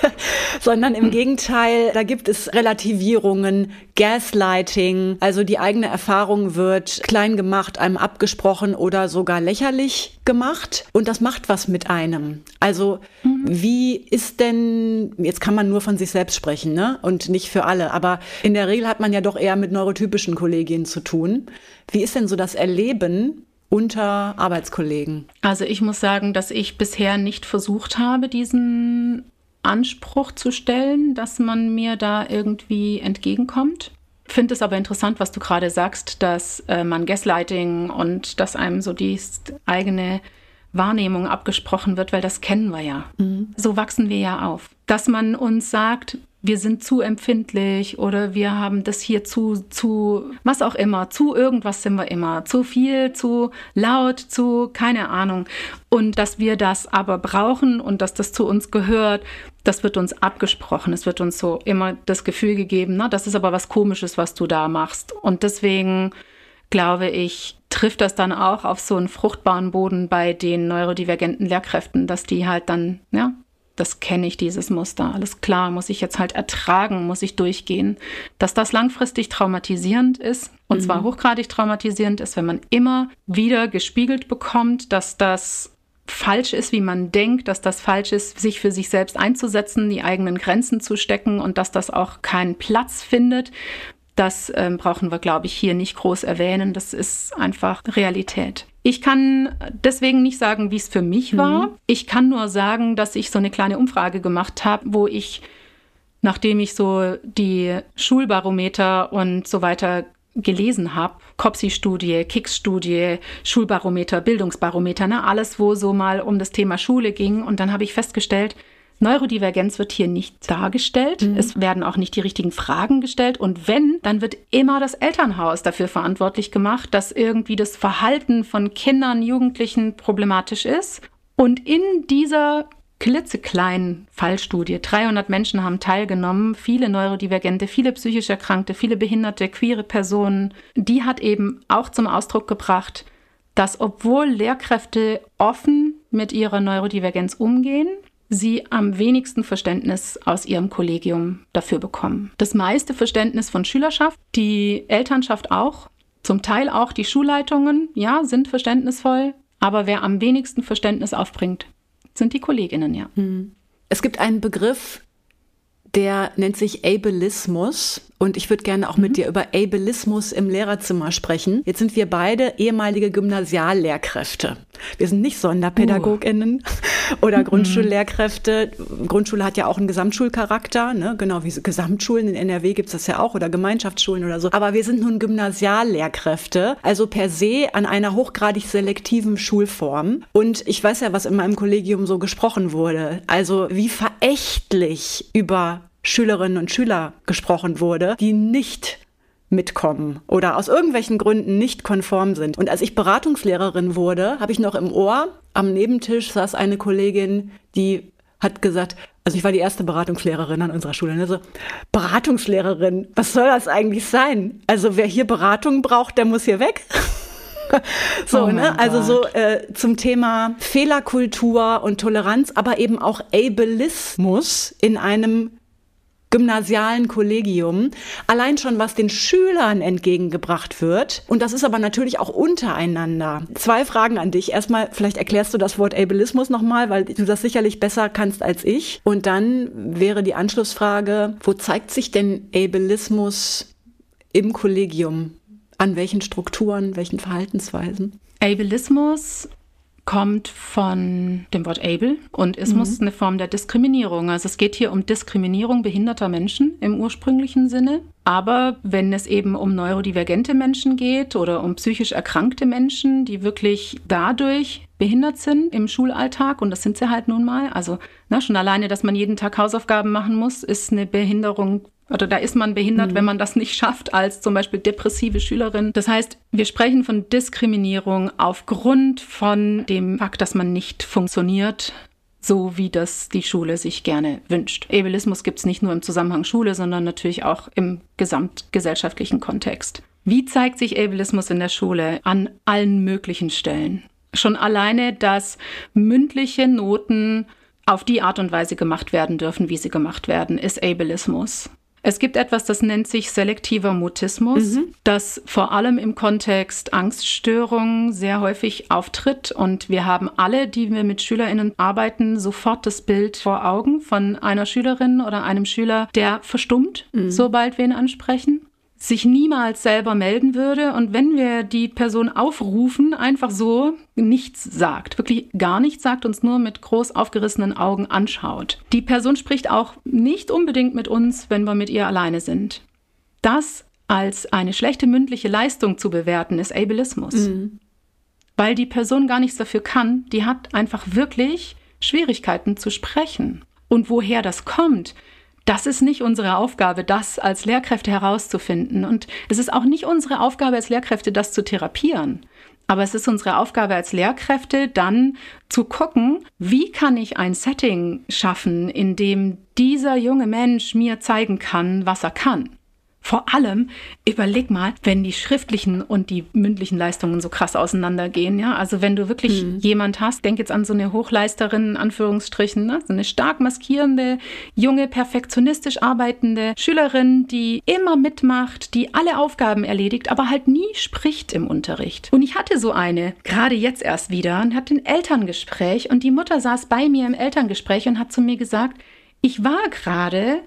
sondern im Gegenteil, da gibt es Relativierungen, Gaslighting, also die eigene Erfahrung wird klein gemacht, einem abgesprochen oder sogar lächerlich gemacht und das macht was mit einem. Also wie ist denn, jetzt kann man nur von sich selbst sprechen, ne? Und nicht für alle, aber in der Regel hat man ja doch eher mit neurotypischen Kolleginnen zu tun. Wie ist denn so das Erleben unter Arbeitskollegen? Also ich muss sagen, dass ich bisher nicht versucht habe, diesen Anspruch zu stellen, dass man mir da irgendwie entgegenkommt. Finde es aber interessant, was du gerade sagst, dass man Gaslighting und dass einem so die eigene Wahrnehmung abgesprochen wird, weil das kennen wir ja. So wachsen wir ja auf. Dass man uns sagt, wir sind zu empfindlich oder wir haben das hier zu, was auch immer, zu irgendwas sind wir immer, zu viel, zu laut, zu keine Ahnung. Und dass wir das aber brauchen und dass das zu uns gehört, das wird uns abgesprochen. Es wird uns so immer das Gefühl gegeben, na, das ist aber was Komisches, was du da machst. Und deswegen glaube ich, trifft das dann auch auf so einen fruchtbaren Boden bei den neurodivergenten Lehrkräften, dass die halt dann, ja, das kenne ich, dieses Muster. Alles klar, muss ich jetzt halt ertragen, muss ich durchgehen. Dass das langfristig traumatisierend ist, und zwar hochgradig traumatisierend ist, wenn man immer wieder gespiegelt bekommt, dass das falsch ist, wie man denkt, dass das falsch ist, sich für sich selbst einzusetzen, die eigenen Grenzen zu stecken und dass das auch keinen Platz findet. Das brauchen wir, glaube ich, hier nicht groß erwähnen. Das ist einfach Realität. Ich kann deswegen nicht sagen, wie es für mich war. Ich kann nur sagen, dass ich so eine kleine Umfrage gemacht habe, wo ich, nachdem ich so die Schulbarometer und so weiter gelesen habe, COPSI-Studie, KICS-Studie, Schulbarometer, Bildungsbarometer, ne, alles, wo so mal um das Thema Schule ging. Und dann habe ich festgestellt, Neurodivergenz wird hier nicht dargestellt. Es werden auch nicht die richtigen Fragen gestellt. Und wenn, dann wird immer das Elternhaus dafür verantwortlich gemacht, dass irgendwie das Verhalten von Kindern, Jugendlichen problematisch ist. Und in dieser klitzekleinen Fallstudie, 300 Menschen haben teilgenommen, viele Neurodivergente, viele psychisch Erkrankte, viele behinderte, queere Personen, die hat eben auch zum Ausdruck gebracht, dass obwohl Lehrkräfte offen mit ihrer Neurodivergenz umgehen, sie am wenigsten Verständnis aus ihrem Kollegium dafür bekommen. Das meiste Verständnis von Schülerschaft, die Elternschaft auch, zum Teil auch die Schulleitungen, ja, sind verständnisvoll, aber wer am wenigsten Verständnis aufbringt, sind die Kolleginnen, ja. Es gibt einen Begriff, der nennt sich Ableismus. Und ich würde gerne auch mit dir über Ableismus im Lehrerzimmer sprechen. Jetzt sind wir beide ehemalige Gymnasiallehrkräfte. Wir sind nicht SonderpädagogInnen oder Grundschullehrkräfte. Grundschule hat ja auch einen Gesamtschulcharakter, ne? Genau wie Gesamtschulen. In NRW gibt es das ja auch oder Gemeinschaftsschulen oder so. Aber wir sind nun Gymnasiallehrkräfte, also per se an einer hochgradig selektiven Schulform. Und ich weiß ja, was in meinem Kollegium so gesprochen wurde. Also wie verächtlich über Schülerinnen und Schüler gesprochen wurde, die nicht mitkommen oder aus irgendwelchen Gründen nicht konform sind. Und als ich Beratungslehrerin wurde, habe ich noch im Ohr, am Nebentisch saß eine Kollegin, die hat gesagt, also ich war die erste Beratungslehrerin an unserer Schule, also Beratungslehrerin, was soll das eigentlich sein? Also wer hier Beratung braucht, der muss hier weg. So, oh ne? Also so zum Thema Fehlerkultur und Toleranz, aber eben auch Ableismus in einem gymnasialen Kollegium, allein schon was den Schülern entgegengebracht wird. Und das ist aber natürlich auch untereinander. 2 Fragen an dich. Erstmal, vielleicht erklärst du das Wort Ableismus nochmal, weil du das sicherlich besser kannst als ich. Und dann wäre die Anschlussfrage, wo zeigt sich denn Ableismus im Kollegium? An welchen Strukturen, welchen Verhaltensweisen? Ableismus kommt von dem Wort able und Ismus eine Form der Diskriminierung. Also es geht hier um Diskriminierung behinderter Menschen im ursprünglichen Sinne. Aber wenn es eben um neurodivergente Menschen geht oder um psychisch erkrankte Menschen, die wirklich dadurch behindert sind im Schulalltag, und das sind sie halt nun mal, also schon alleine, dass man jeden Tag Hausaufgaben machen muss, ist eine Behinderung Oder da ist man behindert, wenn man das nicht schafft, als zum Beispiel depressive Schülerin. Das heißt, wir sprechen von Diskriminierung aufgrund von dem Fakt, dass man nicht funktioniert, so wie das die Schule sich gerne wünscht. Ableismus gibt es nicht nur im Zusammenhang Schule, sondern natürlich auch im gesamtgesellschaftlichen Kontext. Wie zeigt sich Ableismus in der Schule? An allen möglichen Stellen. Schon alleine, dass mündliche Noten auf die Art und Weise gemacht werden dürfen, wie sie gemacht werden, ist Ableismus. Es gibt etwas, das nennt sich selektiver Mutismus, das vor allem im Kontext Angststörungen sehr häufig auftritt. Und wir haben alle, die wir mit SchülerInnen arbeiten, sofort das Bild vor Augen von einer Schülerin oder einem Schüler, der verstummt, sobald wir ihn ansprechen, sich niemals selber melden würde und wenn wir die Person aufrufen, einfach so nichts sagt, wirklich gar nichts sagt, uns nur mit groß aufgerissenen Augen anschaut. Die Person spricht auch nicht unbedingt mit uns, wenn wir mit ihr alleine sind. Das als eine schlechte mündliche Leistung zu bewerten, ist Ableismus. Weil die Person gar nichts dafür kann, die hat einfach wirklich Schwierigkeiten zu sprechen. Und woher das kommt, das ist nicht unsere Aufgabe, das als Lehrkräfte herauszufinden. Und es ist auch nicht unsere Aufgabe als Lehrkräfte, das zu therapieren. Aber es ist unsere Aufgabe als Lehrkräfte, dann zu gucken, wie kann ich ein Setting schaffen, in dem dieser junge Mensch mir zeigen kann, was er kann. Vor allem, überleg mal, wenn die schriftlichen und die mündlichen Leistungen so krass auseinandergehen. Ja? Also wenn du wirklich jemand hast, denk jetzt an so eine Hochleisterin, in Anführungsstrichen, ne? So eine stark maskierende, junge, perfektionistisch arbeitende Schülerin, die immer mitmacht, die alle Aufgaben erledigt, aber halt nie spricht im Unterricht. Und ich hatte so eine, gerade jetzt erst wieder, und hatte ein Elterngespräch und die Mutter saß bei mir im Elterngespräch und hat zu mir gesagt, ich war gerade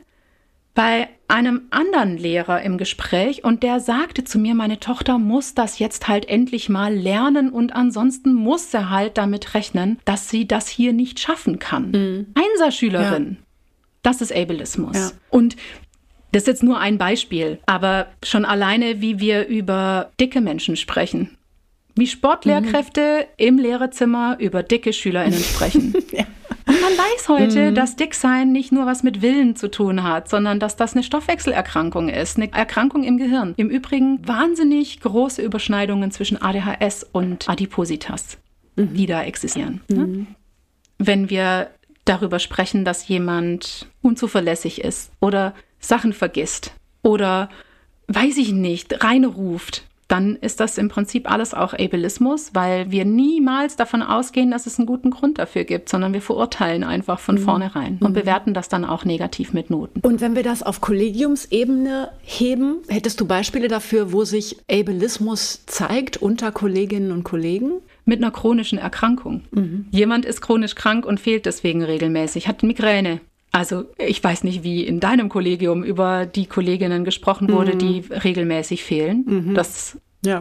bei einem anderen Lehrer im Gespräch und der sagte zu mir, meine Tochter muss das jetzt halt endlich mal lernen und ansonsten muss sie halt damit rechnen, dass sie das hier nicht schaffen kann. Einserschülerin, das ist Ableismus. Ja. Und das ist jetzt nur ein Beispiel, aber schon alleine, wie wir über dicke Menschen sprechen, wie Sportlehrkräfte im Lehrerzimmer über dicke SchülerInnen sprechen. Ja. Und man weiß heute, dass Dicksein nicht nur was mit Willen zu tun hat, sondern dass das eine Stoffwechselerkrankung ist, eine Erkrankung im Gehirn. Im Übrigen wahnsinnig große Überschneidungen zwischen ADHS und Adipositas, die da existieren. Ne? Wenn wir darüber sprechen, dass jemand unzuverlässig ist oder Sachen vergisst oder, weiß ich nicht, reinruft, dann ist das im Prinzip alles auch Ableismus, weil wir niemals davon ausgehen, dass es einen guten Grund dafür gibt, sondern wir verurteilen einfach von vornherein und bewerten das dann auch negativ mit Noten. Und wenn wir das auf Kollegiumsebene heben, hättest du Beispiele dafür, wo sich Ableismus zeigt unter Kolleginnen und Kollegen? Mit einer chronischen Erkrankung. Jemand ist chronisch krank und fehlt deswegen regelmäßig, hat Migräne. Also ich weiß nicht, wie in deinem Kollegium über die Kolleginnen gesprochen wurde, die regelmäßig fehlen. Das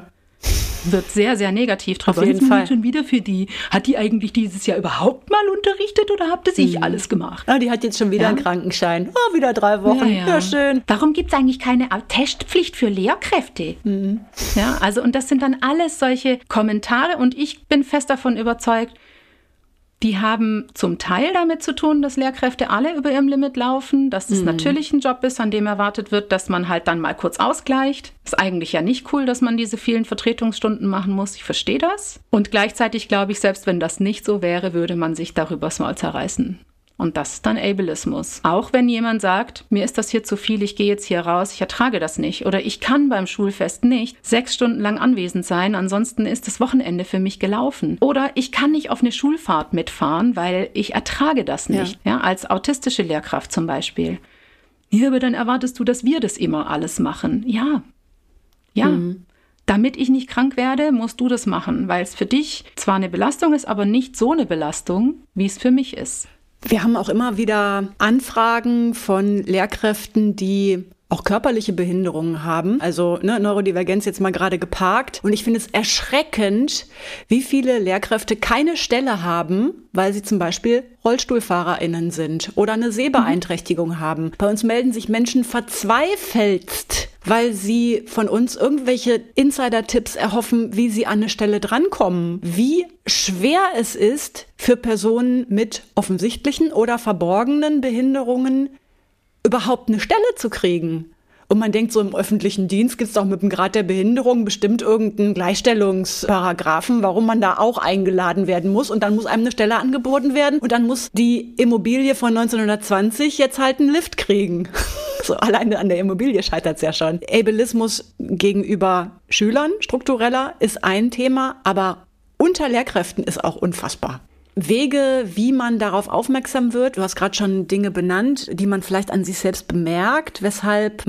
wird sehr, sehr negativ drüber. Auf jeden Fall. Schon wieder für die. Hat die eigentlich dieses Jahr überhaupt mal unterrichtet oder habt das ich alles gemacht? Ah, die hat jetzt schon wieder einen Krankenschein. Oh, wieder 3 Wochen. Ja, schön. Warum gibt es eigentlich keine Testpflicht für Lehrkräfte? Ja, also und das sind dann alles solche Kommentare und ich bin fest davon überzeugt, die haben zum Teil damit zu tun, dass Lehrkräfte alle über ihrem Limit laufen, dass es natürlich ein Job ist, an dem erwartet wird, dass man halt dann mal kurz ausgleicht. Ist eigentlich ja nicht cool, dass man diese vielen Vertretungsstunden machen muss. Ich verstehe das. Und gleichzeitig glaube ich, selbst wenn das nicht so wäre, würde man sich darüber das Maul zerreißen. Und das ist dann Ableismus. Auch wenn jemand sagt, mir ist das hier zu viel, ich gehe jetzt hier raus, ich ertrage das nicht. Oder ich kann beim Schulfest nicht 6 Stunden lang anwesend sein, ansonsten ist das Wochenende für mich gelaufen. Oder ich kann nicht auf eine Schulfahrt mitfahren, weil ich ertrage das nicht. Ja, als autistische Lehrkraft zum Beispiel. Ja, aber dann erwartest du, dass wir das immer alles machen. Ja. Damit ich nicht krank werde, musst du das machen, weil es für dich zwar eine Belastung ist, aber nicht so eine Belastung, wie es für mich ist. Wir haben auch immer wieder Anfragen von Lehrkräften, die auch körperliche Behinderungen haben. Also Neurodivergenz jetzt mal gerade geparkt. Und ich finde es erschreckend, wie viele Lehrkräfte keine Stelle haben, weil sie zum Beispiel RollstuhlfahrerInnen sind oder eine Sehbeeinträchtigung haben. Bei uns melden sich Menschen verzweifelst, weil sie von uns irgendwelche Insider-Tipps erhoffen, wie sie an eine Stelle drankommen. Wie schwer es ist, für Personen mit offensichtlichen oder verborgenen Behinderungen überhaupt eine Stelle zu kriegen. Und man denkt, so im öffentlichen Dienst gibt es doch mit dem Grad der Behinderung bestimmt irgendeinen Gleichstellungsparagraphen, warum man da auch eingeladen werden muss. Und dann muss einem eine Stelle angeboten werden. Und dann muss die Immobilie von 1920 jetzt halt einen Lift kriegen. So, alleine an der Immobilie scheitert es ja schon. Ableismus gegenüber Schülern, struktureller, ist ein Thema, aber unter Lehrkräften ist auch unfassbar. Wege, wie man darauf aufmerksam wird. Du hast gerade schon Dinge benannt, die man vielleicht an sich selbst bemerkt, weshalb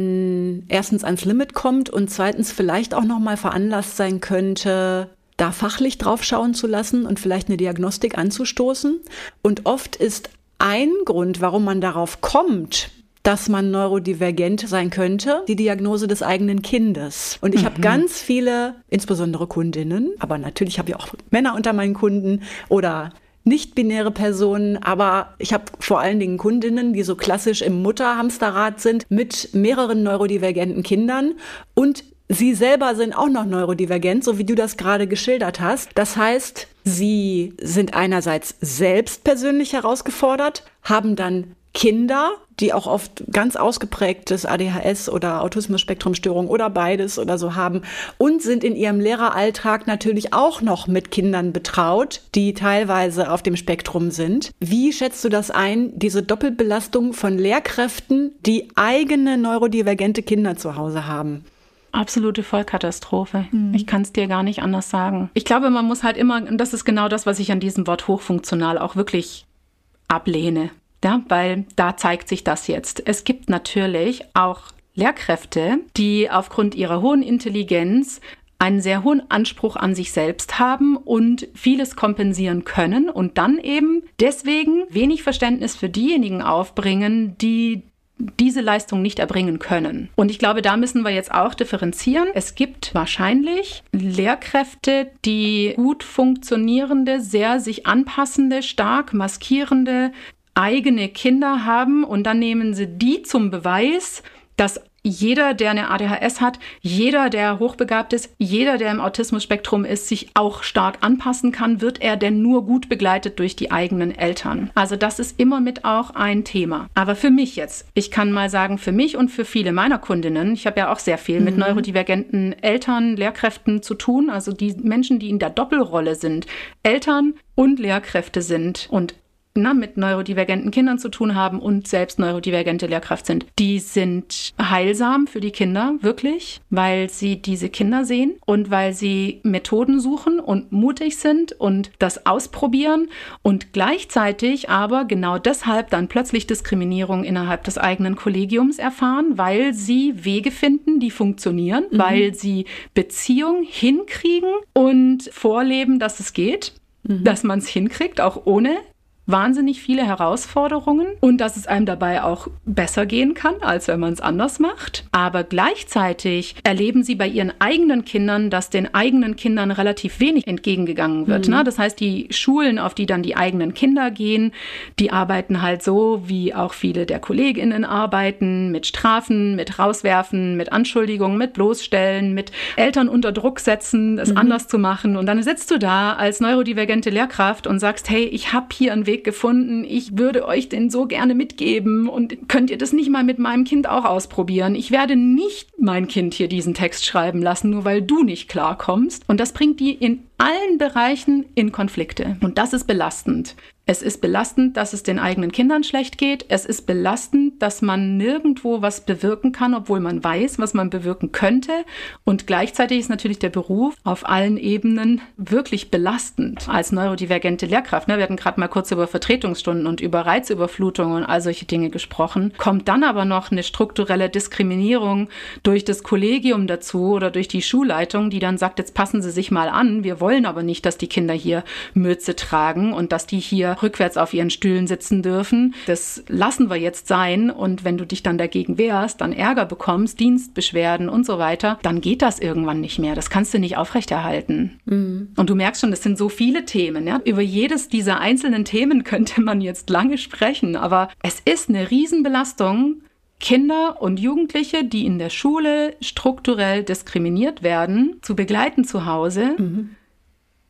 man erstens ans Limit kommt und zweitens vielleicht auch nochmal veranlasst sein könnte, da fachlich drauf schauen zu lassen und vielleicht eine Diagnostik anzustoßen. Und oft ist ein Grund, warum man darauf kommt, dass man neurodivergent sein könnte, die Diagnose des eigenen Kindes. Und ich habe ganz viele, insbesondere Kundinnen, aber natürlich habe ich auch Männer unter meinen Kunden oder nicht-binäre Personen, aber ich habe vor allen Dingen Kundinnen, die so klassisch im Mutterhamsterrad sind, mit mehreren neurodivergenten Kindern und sie selber sind auch noch neurodivergent, so wie du das gerade geschildert hast. Das heißt, sie sind einerseits selbst persönlich herausgefordert, haben dann Kinder, die auch oft ganz ausgeprägtes ADHS oder Autismus-Spektrum-Störung oder beides oder so haben und sind in ihrem Lehreralltag natürlich auch noch mit Kindern betraut, die teilweise auf dem Spektrum sind. Wie schätzt du das ein, diese Doppelbelastung von Lehrkräften, die eigene neurodivergente Kinder zu Hause haben? Absolute Vollkatastrophe. Ich kann es dir gar nicht anders sagen. Ich glaube, man muss halt immer, und das ist genau das, was ich an diesem Wort hochfunktional auch wirklich ablehne. Ja, weil da zeigt sich das jetzt. Es gibt natürlich auch Lehrkräfte, die aufgrund ihrer hohen Intelligenz einen sehr hohen Anspruch an sich selbst haben und vieles kompensieren können und dann eben deswegen wenig Verständnis für diejenigen aufbringen, die diese Leistung nicht erbringen können. Und ich glaube, da müssen wir jetzt auch differenzieren. Es gibt wahrscheinlich Lehrkräfte, die gut funktionierende, sehr sich anpassende, stark maskierende eigene Kinder haben und dann nehmen sie die zum Beweis, dass jeder, der eine ADHS hat, jeder, der hochbegabt ist, jeder, der im Autismus-Spektrum ist, sich auch stark anpassen kann, wird er denn nur gut begleitet durch die eigenen Eltern. Also das ist immer mit auch ein Thema. Aber für mich jetzt, ich kann mal sagen, für mich und für viele meiner Kundinnen, ich habe ja auch sehr viel mit neurodivergenten Eltern, Lehrkräften zu tun, also die Menschen, die in der Doppelrolle sind, Eltern und Lehrkräfte sind und mit neurodivergenten Kindern zu tun haben und selbst neurodivergente Lehrkraft sind. Die sind heilsam für die Kinder, wirklich, weil sie diese Kinder sehen und weil sie Methoden suchen und mutig sind und das ausprobieren und gleichzeitig aber genau deshalb dann plötzlich Diskriminierung innerhalb des eigenen Kollegiums erfahren, weil sie Wege finden, die funktionieren, weil sie Beziehung hinkriegen und vorleben, dass es geht, dass man es hinkriegt, auch ohne wahnsinnig viele Herausforderungen und dass es einem dabei auch besser gehen kann, als wenn man es anders macht. Aber gleichzeitig erleben sie bei ihren eigenen Kindern, dass den eigenen Kindern relativ wenig entgegengegangen wird. Das heißt, die Schulen, auf die dann die eigenen Kinder gehen, die arbeiten halt so, wie auch viele der KollegInnen arbeiten, mit Strafen, mit Rauswerfen, mit Anschuldigungen, mit Bloßstellen, mit Eltern unter Druck setzen, es anders zu machen. Und dann sitzt du da als neurodivergente Lehrkraft und sagst, hey, ich habe hier einen Weg gefunden, ich würde euch den so gerne mitgeben und könnt ihr das nicht mal mit meinem Kind auch ausprobieren? Ich werde nicht mein Kind hier diesen Text schreiben lassen, nur weil du nicht klarkommst. Und das bringt die in allen Bereichen in Konflikte. Und das ist belastend. Es ist belastend, dass es den eigenen Kindern schlecht geht. Es ist belastend, dass man nirgendwo was bewirken kann, obwohl man weiß, was man bewirken könnte. Und gleichzeitig ist natürlich der Beruf auf allen Ebenen wirklich belastend als neurodivergente Lehrkraft. Wir hatten gerade mal kurz über Vertretungsstunden und über Reizüberflutung und all solche Dinge gesprochen. Kommt dann aber noch eine strukturelle Diskriminierung durch das Kollegium dazu oder durch die Schulleitung, die dann sagt, jetzt passen Sie sich mal an, wir wollen aber nicht, dass die Kinder hier Mütze tragen und dass die hier rückwärts auf ihren Stühlen sitzen dürfen. Das lassen wir jetzt sein. Und wenn du dich dann dagegen wehrst, dann Ärger bekommst, Dienstbeschwerden und so weiter, dann geht das irgendwann nicht mehr. Das kannst du nicht aufrechterhalten. Und du merkst schon, das sind so viele Themen. Ja? Über jedes dieser einzelnen Themen könnte man jetzt lange sprechen. Aber es ist eine Riesenbelastung, Kinder und Jugendliche, die in der Schule strukturell diskriminiert werden, zu begleiten zu Hause,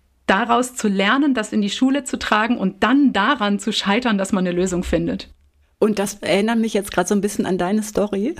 daraus zu lernen, das in die Schule zu tragen und dann daran zu scheitern, dass man eine Lösung findet. Und das erinnert mich jetzt gerade so ein bisschen an deine Story.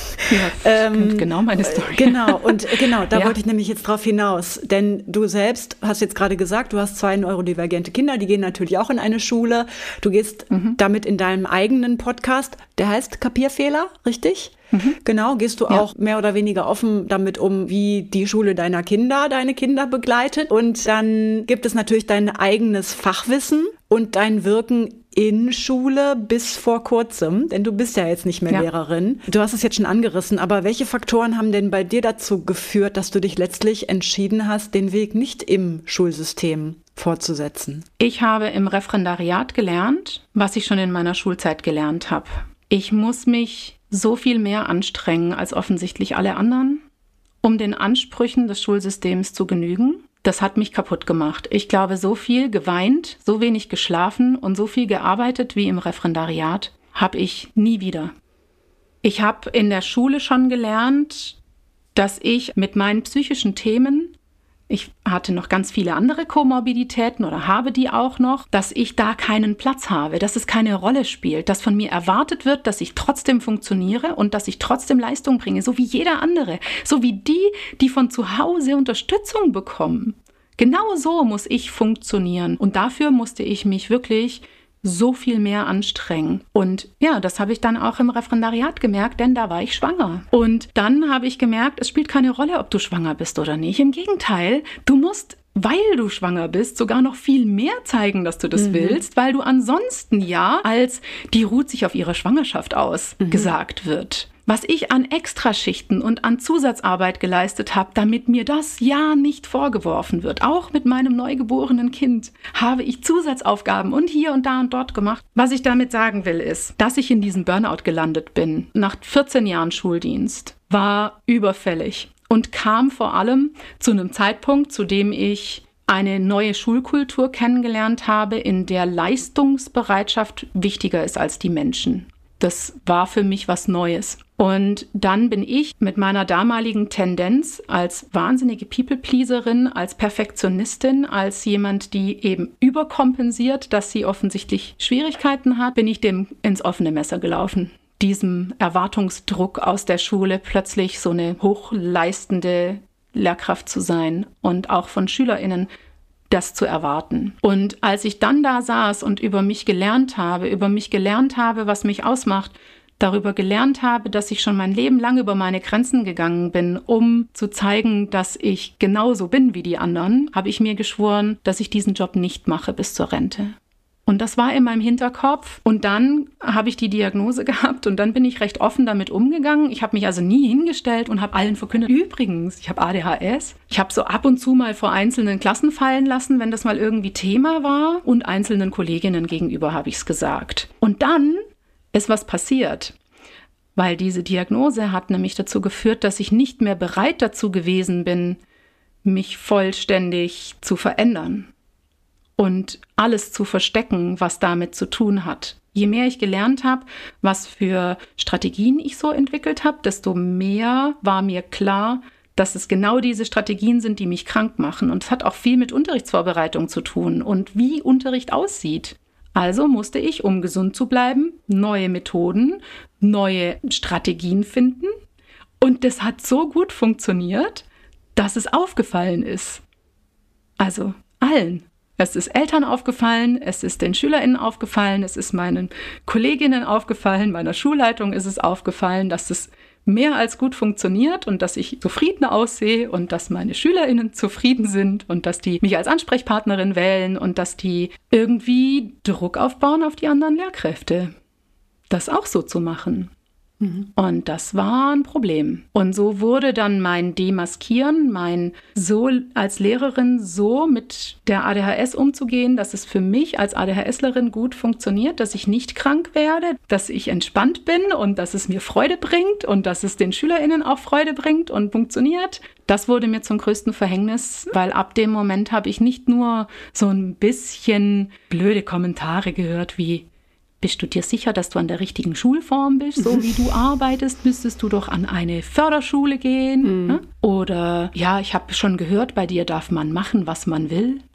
Ja, genau meine Story. Genau, da wollte ich nämlich jetzt drauf hinaus. Denn du selbst hast jetzt gerade gesagt, du hast 2 neurodivergente Kinder, die gehen natürlich auch in eine Schule. Du gehst damit in deinem eigenen Podcast, der heißt Kapierfehler, richtig? Genau, gehst du auch mehr oder weniger offen damit um, wie die Schule deine Kinder begleitet. Und dann gibt es natürlich dein eigenes Fachwissen und dein Wirken in Schule bis vor kurzem, denn du bist ja jetzt nicht mehr Lehrerin. Du hast es jetzt schon angerissen, aber welche Faktoren haben denn bei dir dazu geführt, dass du dich letztlich entschieden hast, den Weg nicht im Schulsystem fortzusetzen? Ich habe im Referendariat gelernt, was ich schon in meiner Schulzeit gelernt habe. Ich muss mich so viel mehr anstrengen als offensichtlich alle anderen, um den Ansprüchen des Schulsystems zu genügen. Das hat mich kaputt gemacht. Ich glaube, so viel geweint, so wenig geschlafen und so viel gearbeitet wie im Referendariat habe ich nie wieder. Ich habe in der Schule schon gelernt, dass ich mit meinen psychischen Themen, ich hatte noch ganz viele andere Komorbiditäten oder habe die auch noch, dass ich da keinen Platz habe, dass es keine Rolle spielt, dass von mir erwartet wird, dass ich trotzdem funktioniere und dass ich trotzdem Leistung bringe, so wie jeder andere, so wie die von zu Hause Unterstützung bekommen. Genau so muss ich funktionieren und dafür musste ich mich wirklich so viel mehr anstrengen. Und ja, das habe ich dann auch im Referendariat gemerkt, denn da war ich schwanger. Und dann habe ich gemerkt, es spielt keine Rolle, ob du schwanger bist oder nicht. Im Gegenteil, du musst, weil du schwanger bist, sogar noch viel mehr zeigen, dass du das willst, weil du ansonsten als die ruht sich auf ihre Schwangerschaft aus gesagt wird. Was ich an Extraschichten und an Zusatzarbeit geleistet habe, damit mir das nicht vorgeworfen wird. Auch mit meinem neugeborenen Kind habe ich Zusatzaufgaben und hier und da und dort gemacht. Was ich damit sagen will, ist, dass ich in diesem Burnout gelandet bin. Nach 14 Jahren Schuldienst war überfällig und kam vor allem zu einem Zeitpunkt, zu dem ich eine neue Schulkultur kennengelernt habe, in der Leistungsbereitschaft wichtiger ist als die Menschen. Das war für mich was Neues. Und dann bin ich mit meiner damaligen Tendenz als wahnsinnige People-Pleaserin, als Perfektionistin, als jemand, die eben überkompensiert, dass sie offensichtlich Schwierigkeiten hat, bin ich dem ins offene Messer gelaufen. Diesem Erwartungsdruck aus der Schule, plötzlich so eine hochleistende Lehrkraft zu sein und auch von SchülerInnen das zu erwarten. Und als ich dann da saß und über mich gelernt habe, was mich ausmacht, darüber gelernt habe, dass ich schon mein Leben lang über meine Grenzen gegangen bin, um zu zeigen, dass ich genauso bin wie die anderen, habe ich mir geschworen, dass ich diesen Job nicht mache bis zur Rente. Und das war in meinem Hinterkopf. Und dann habe ich die Diagnose gehabt und dann bin ich recht offen damit umgegangen. Ich habe mich also nie hingestellt und habe allen verkündet, übrigens, ich habe ADHS. Ich habe so ab und zu mal vor einzelnen Klassen fallen lassen, wenn das mal irgendwie Thema war. Und einzelnen Kolleginnen gegenüber habe ich es gesagt. Und dann ist was passiert. Weil diese Diagnose hat nämlich dazu geführt, dass ich nicht mehr bereit dazu gewesen bin, mich vollständig zu verändern. Und alles zu verstecken, was damit zu tun hat. Je mehr ich gelernt habe, was für Strategien ich so entwickelt habe, desto mehr war mir klar, dass es genau diese Strategien sind, die mich krank machen. Und es hat auch viel mit Unterrichtsvorbereitung zu tun und wie Unterricht aussieht. Also musste ich, um gesund zu bleiben, neue Methoden, neue Strategien finden. Und das hat so gut funktioniert, dass es aufgefallen ist. Also allen. Es ist Eltern aufgefallen, es ist den SchülerInnen aufgefallen, es ist meinen Kolleginnen aufgefallen, meiner Schulleitung ist es aufgefallen, dass es mehr als gut funktioniert und dass ich zufriedener aussehe und dass meine SchülerInnen zufrieden sind und dass die mich als Ansprechpartnerin wählen und dass die irgendwie Druck aufbauen auf die anderen Lehrkräfte, das auch so zu machen. Und das war ein Problem. Und so wurde dann mein Demaskieren, mein so als Lehrerin so mit der ADHS umzugehen, dass es für mich als ADHSlerin gut funktioniert, dass ich nicht krank werde, dass ich entspannt bin und dass es mir Freude bringt und dass es den SchülerInnen auch Freude bringt und funktioniert. Das wurde mir zum größten Verhängnis, weil ab dem Moment habe ich nicht nur so ein bisschen blöde Kommentare gehört wie: Bist du dir sicher, dass du an der richtigen Schulform bist? So wie du arbeitest, müsstest du doch an eine Förderschule gehen. Ne? Oder, ja, ich habe schon gehört, bei dir darf man machen, was man will.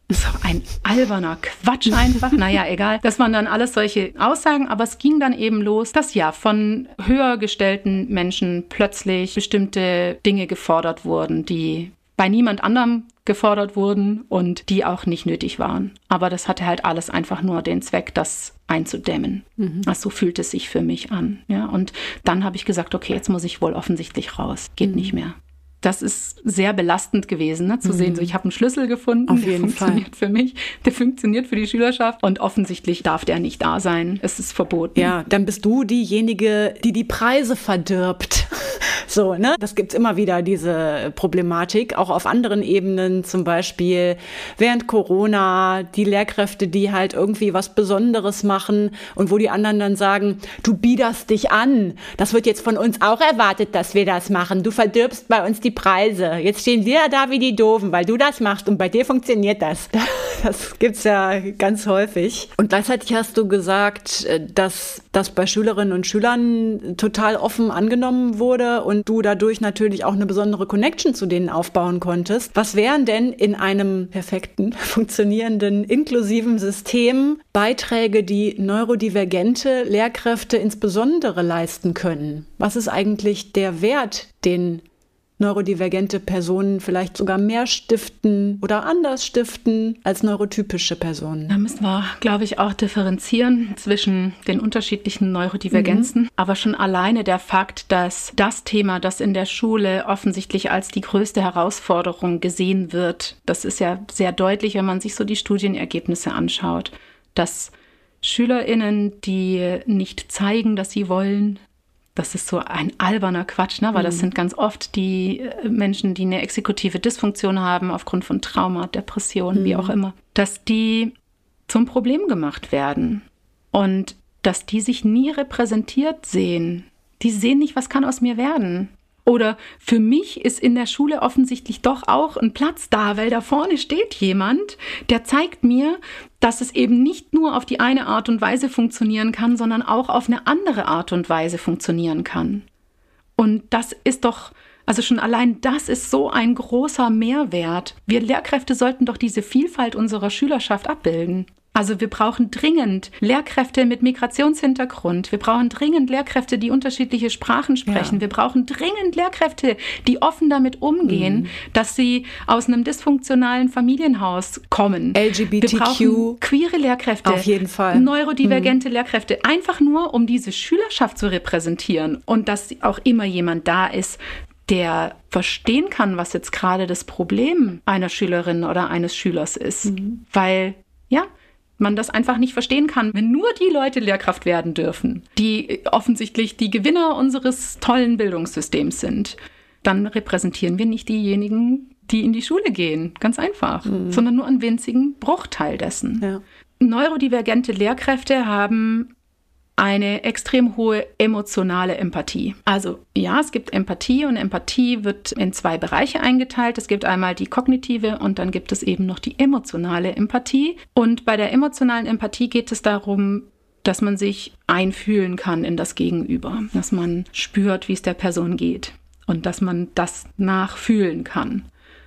So ein alberner Quatsch einfach. Naja, egal. Das waren dann alles solche Aussagen, aber es ging dann eben los, dass ja von höher gestellten Menschen plötzlich bestimmte Dinge gefordert wurden, die bei niemand anderem gefordert wurden und die auch nicht nötig waren. Aber das hatte halt alles einfach nur den Zweck, das einzudämmen. Also so fühlt es sich für mich an. Ja? Und dann habe ich gesagt, okay, jetzt muss ich wohl offensichtlich raus. Geht nicht mehr. Das ist sehr belastend gewesen, ne? Zu sehen, so ich habe einen Schlüssel gefunden, Auf jeden der funktioniert für mich, der funktioniert für die Schülerschaft und offensichtlich darf der nicht da sein. Es ist verboten. Ja, dann bist du diejenige, die die Preise verdirbt. So, ne? Das gibt's immer wieder, diese Problematik, auch auf anderen Ebenen, zum Beispiel während Corona, die Lehrkräfte, die halt irgendwie was Besonderes machen und wo die anderen dann sagen, du biederst dich an, das wird jetzt von uns auch erwartet, dass wir das machen, du verdirbst bei uns die Preise, jetzt stehen wir da wie die Doofen, weil du das machst und bei dir funktioniert das. Das gibt's ja ganz häufig. Und gleichzeitig hast du gesagt, dass das bei Schülerinnen und Schülern total offen angenommen wurde und du dadurch natürlich auch eine besondere Connection zu denen aufbauen konntest. Was wären denn in einem perfekten, funktionierenden, inklusiven System Beiträge, die neurodivergente Lehrkräfte insbesondere leisten können? Was ist eigentlich der Wert, den neurodivergente Personen vielleicht sogar mehr stiften oder anders stiften als neurotypische Personen? Da müssen wir, glaube ich, auch differenzieren zwischen den unterschiedlichen Neurodivergenzen. Aber schon alleine der Fakt, dass das Thema, das in der Schule offensichtlich als die größte Herausforderung gesehen wird, das ist ja sehr deutlich, wenn man sich so die Studienergebnisse anschaut, dass SchülerInnen, die nicht zeigen, dass sie wollen, das ist so ein alberner Quatsch, ne? Weil das sind ganz oft die Menschen, die eine exekutive Dysfunktion haben aufgrund von Trauma, Depression, wie auch immer, dass die zum Problem gemacht werden und dass die sich nie repräsentiert sehen. Die sehen nicht, was kann aus mir werden. Oder für mich ist in der Schule offensichtlich doch auch ein Platz da, weil da vorne steht jemand, der zeigt mir, dass es eben nicht nur auf die eine Art und Weise funktionieren kann, sondern auch auf eine andere Art und Weise funktionieren kann. Und das ist doch, also schon allein das ist so ein großer Mehrwert. Wir Lehrkräfte sollten doch diese Vielfalt unserer Schülerschaft abbilden. Also wir brauchen dringend Lehrkräfte mit Migrationshintergrund. Wir brauchen dringend Lehrkräfte, die unterschiedliche Sprachen sprechen. Ja. Wir brauchen dringend Lehrkräfte, die offen damit umgehen, dass sie aus einem dysfunktionalen Familienhaus kommen. LGBTQ. Wir brauchen queere Lehrkräfte. Auf jeden Fall. Neurodivergente Lehrkräfte. Einfach nur, um diese Schülerschaft zu repräsentieren. Und dass auch immer jemand da ist, der verstehen kann, was jetzt gerade das Problem einer Schülerin oder eines Schülers ist. Weil, ja, man das einfach nicht verstehen kann, wenn nur die Leute Lehrkraft werden dürfen, die offensichtlich die Gewinner unseres tollen Bildungssystems sind, dann repräsentieren wir nicht diejenigen, die in die Schule gehen, ganz einfach, sondern nur einen winzigen Bruchteil dessen. Ja. Neurodivergente Lehrkräfte haben eine extrem hohe emotionale Empathie. Also ja, es gibt Empathie und Empathie wird in zwei Bereiche eingeteilt. Es gibt einmal die kognitive und dann gibt es eben noch die emotionale Empathie. Und bei der emotionalen Empathie geht es darum, dass man sich einfühlen kann in das Gegenüber, dass man spürt, wie es der Person geht und dass man das nachfühlen kann.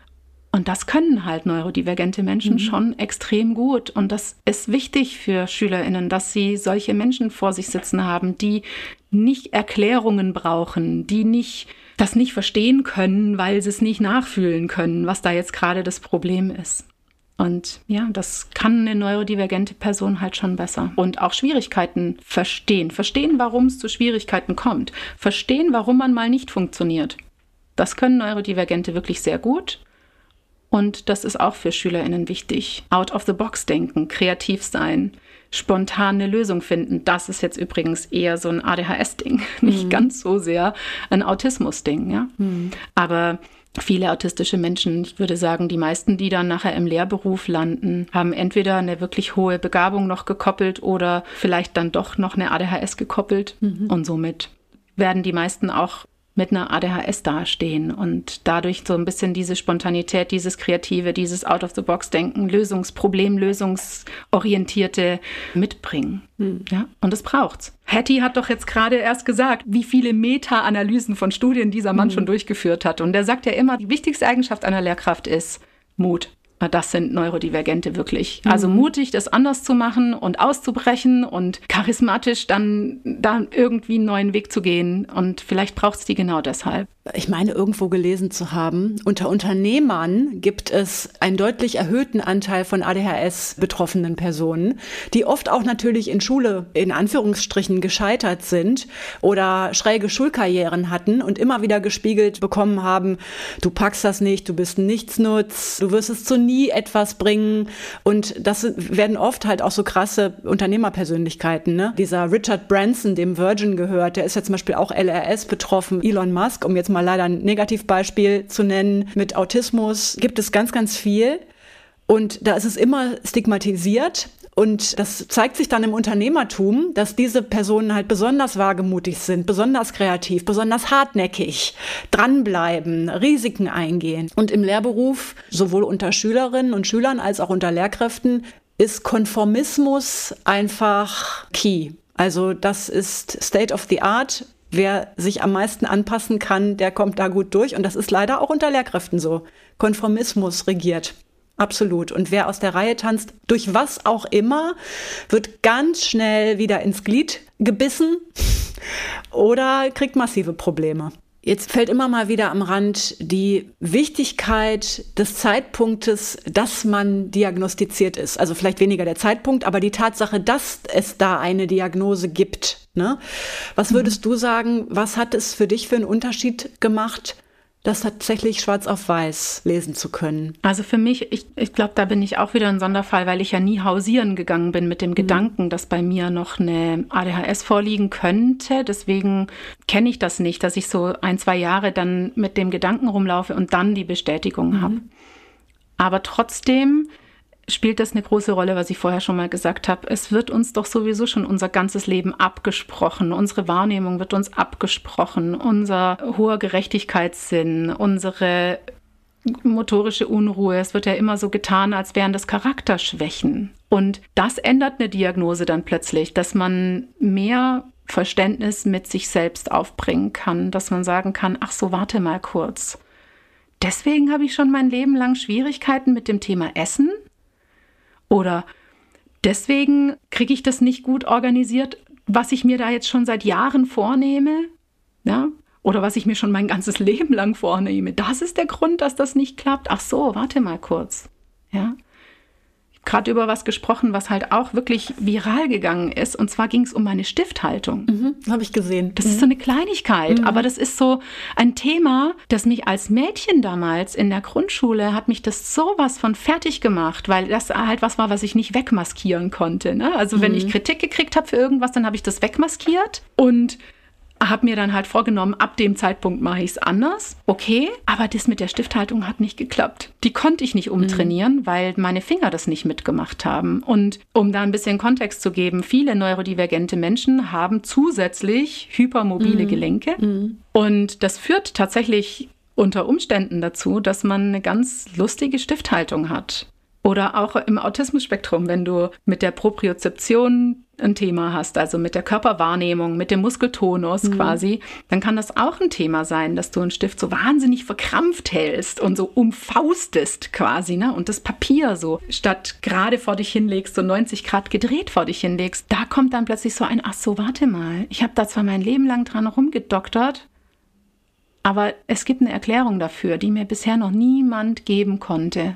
Und das können halt neurodivergente Menschen schon extrem gut. Und das ist wichtig für SchülerInnen, dass sie solche Menschen vor sich sitzen haben, die nicht Erklärungen brauchen, die das nicht verstehen können, weil sie es nicht nachfühlen können, was da jetzt gerade das Problem ist. Und ja, das kann eine neurodivergente Person halt schon besser. Und auch Schwierigkeiten verstehen. Verstehen, warum es zu Schwierigkeiten kommt. Verstehen, warum man mal nicht funktioniert. Das können Neurodivergente wirklich sehr gut. Und das ist auch für SchülerInnen wichtig. Out of the box denken, kreativ sein, spontan eine Lösung finden. Das ist jetzt übrigens eher so ein ADHS-Ding, nicht ganz so sehr ein Autismus-Ding. Ja? Aber viele autistische Menschen, ich würde sagen, die meisten, die dann nachher im Lehrberuf landen, haben entweder eine wirklich hohe Begabung noch gekoppelt oder vielleicht dann doch noch eine ADHS gekoppelt. Und somit werden die meisten auch mit einer ADHS dastehen und dadurch so ein bisschen diese Spontanität, dieses Kreative, dieses Out-of-the-Box-Denken, lösungsorientierte mitbringen. Ja, und das braucht's. Hattie hat doch jetzt gerade erst gesagt, wie viele Meta-Analysen von Studien dieser Mann schon durchgeführt hat. Und er sagt ja immer, die wichtigste Eigenschaft einer Lehrkraft ist Mut. Das sind Neurodivergente wirklich. Also mutig, das anders zu machen und auszubrechen und charismatisch dann irgendwie einen neuen Weg zu gehen. Und vielleicht braucht es die genau deshalb. Ich meine, irgendwo gelesen zu haben, unter Unternehmern gibt es einen deutlich erhöhten Anteil von ADHS-betroffenen Personen, die oft auch natürlich in Schule in Anführungsstrichen gescheitert sind oder schräge Schulkarrieren hatten und immer wieder gespiegelt bekommen haben, du packst das nicht, du bist ein Nichtsnutz, du wirst es zu nie etwas bringen. Und das werden oft halt auch so krasse Unternehmerpersönlichkeiten, ne? Dieser Richard Branson, dem Virgin gehört, der ist ja zum Beispiel auch LRS betroffen. Elon Musk, um jetzt mal leider ein Negativbeispiel zu nennen, mit Autismus gibt es ganz, ganz viel. Und da ist es immer stigmatisiert. Und das zeigt sich dann im Unternehmertum, dass diese Personen halt besonders wagemutig sind, besonders kreativ, besonders hartnäckig, dranbleiben, Risiken eingehen. Und im Lehrberuf, sowohl unter Schülerinnen und Schülern als auch unter Lehrkräften, ist Konformismus einfach key. Also das ist State of the Art. Wer sich am meisten anpassen kann, der kommt da gut durch. Und das ist leider auch unter Lehrkräften so. Konformismus regiert. Absolut. Und wer aus der Reihe tanzt, durch was auch immer, wird ganz schnell wieder ins Glied gebissen oder kriegt massive Probleme. Jetzt fällt immer mal wieder am Rand die Wichtigkeit des Zeitpunktes, dass man diagnostiziert ist. Also vielleicht weniger der Zeitpunkt, aber die Tatsache, dass es da eine Diagnose gibt. Ne? Was würdest du sagen, was hat es für dich für einen Unterschied gemacht, das tatsächlich schwarz auf weiß lesen zu können? Also für mich, ich glaube, da bin ich auch wieder ein Sonderfall, weil ich ja nie hausieren gegangen bin mit dem Gedanken, dass bei mir noch eine ADHS vorliegen könnte. Deswegen kenne ich das nicht, dass ich so 1-2 Jahre dann mit dem Gedanken rumlaufe und dann die Bestätigung habe. Aber trotzdem spielt das eine große Rolle, was ich vorher schon mal gesagt habe. Es wird uns doch sowieso schon unser ganzes Leben abgesprochen. Unsere Wahrnehmung wird uns abgesprochen. Unser hoher Gerechtigkeitssinn, unsere motorische Unruhe. Es wird ja immer so getan, als wären das Charakterschwächen. Und das ändert eine Diagnose dann plötzlich, dass man mehr Verständnis mit sich selbst aufbringen kann, dass man sagen kann, ach so, warte mal kurz. Deswegen habe ich schon mein Leben lang Schwierigkeiten mit dem Thema Essen. Oder deswegen kriege ich das nicht gut organisiert, was ich mir da jetzt schon seit Jahren vornehme, ja? Oder was ich mir schon mein ganzes Leben lang vornehme. Das ist der Grund, dass das nicht klappt. Ach so, warte mal kurz. Ja? Ich habe gerade über was gesprochen, was halt auch wirklich viral gegangen ist. Und zwar ging es um meine Stifthaltung. Habe ich gesehen. Das ist so eine Kleinigkeit, aber das ist so ein Thema, das mich als Mädchen damals in der Grundschule, hat mich das sowas von fertig gemacht, weil das halt was war, was ich nicht wegmaskieren konnte. Ne? Also wenn ich Kritik gekriegt habe für irgendwas, dann habe ich das wegmaskiert und habe mir dann halt vorgenommen, ab dem Zeitpunkt mache ich es anders. Okay, aber das mit der Stifthaltung hat nicht geklappt. Die konnte ich nicht umtrainieren, weil meine Finger das nicht mitgemacht haben. Und um da ein bisschen Kontext zu geben, viele neurodivergente Menschen haben zusätzlich hypermobile Gelenke. Und das führt tatsächlich unter Umständen dazu, dass man eine ganz lustige Stifthaltung hat. Oder auch im Autismus-Spektrum, wenn du mit der Propriozeption ein Thema hast, also mit der Körperwahrnehmung, mit dem Muskeltonus quasi, dann kann das auch ein Thema sein, dass du einen Stift so wahnsinnig verkrampft hältst und so umfaustest quasi, ne? Und das Papier so statt gerade vor dich hinlegst, so 90 Grad gedreht vor dich hinlegst, da kommt dann plötzlich so ein, ach so, warte mal, ich habe da zwar mein Leben lang dran rumgedoktert, aber es gibt eine Erklärung dafür, die mir bisher noch niemand geben konnte.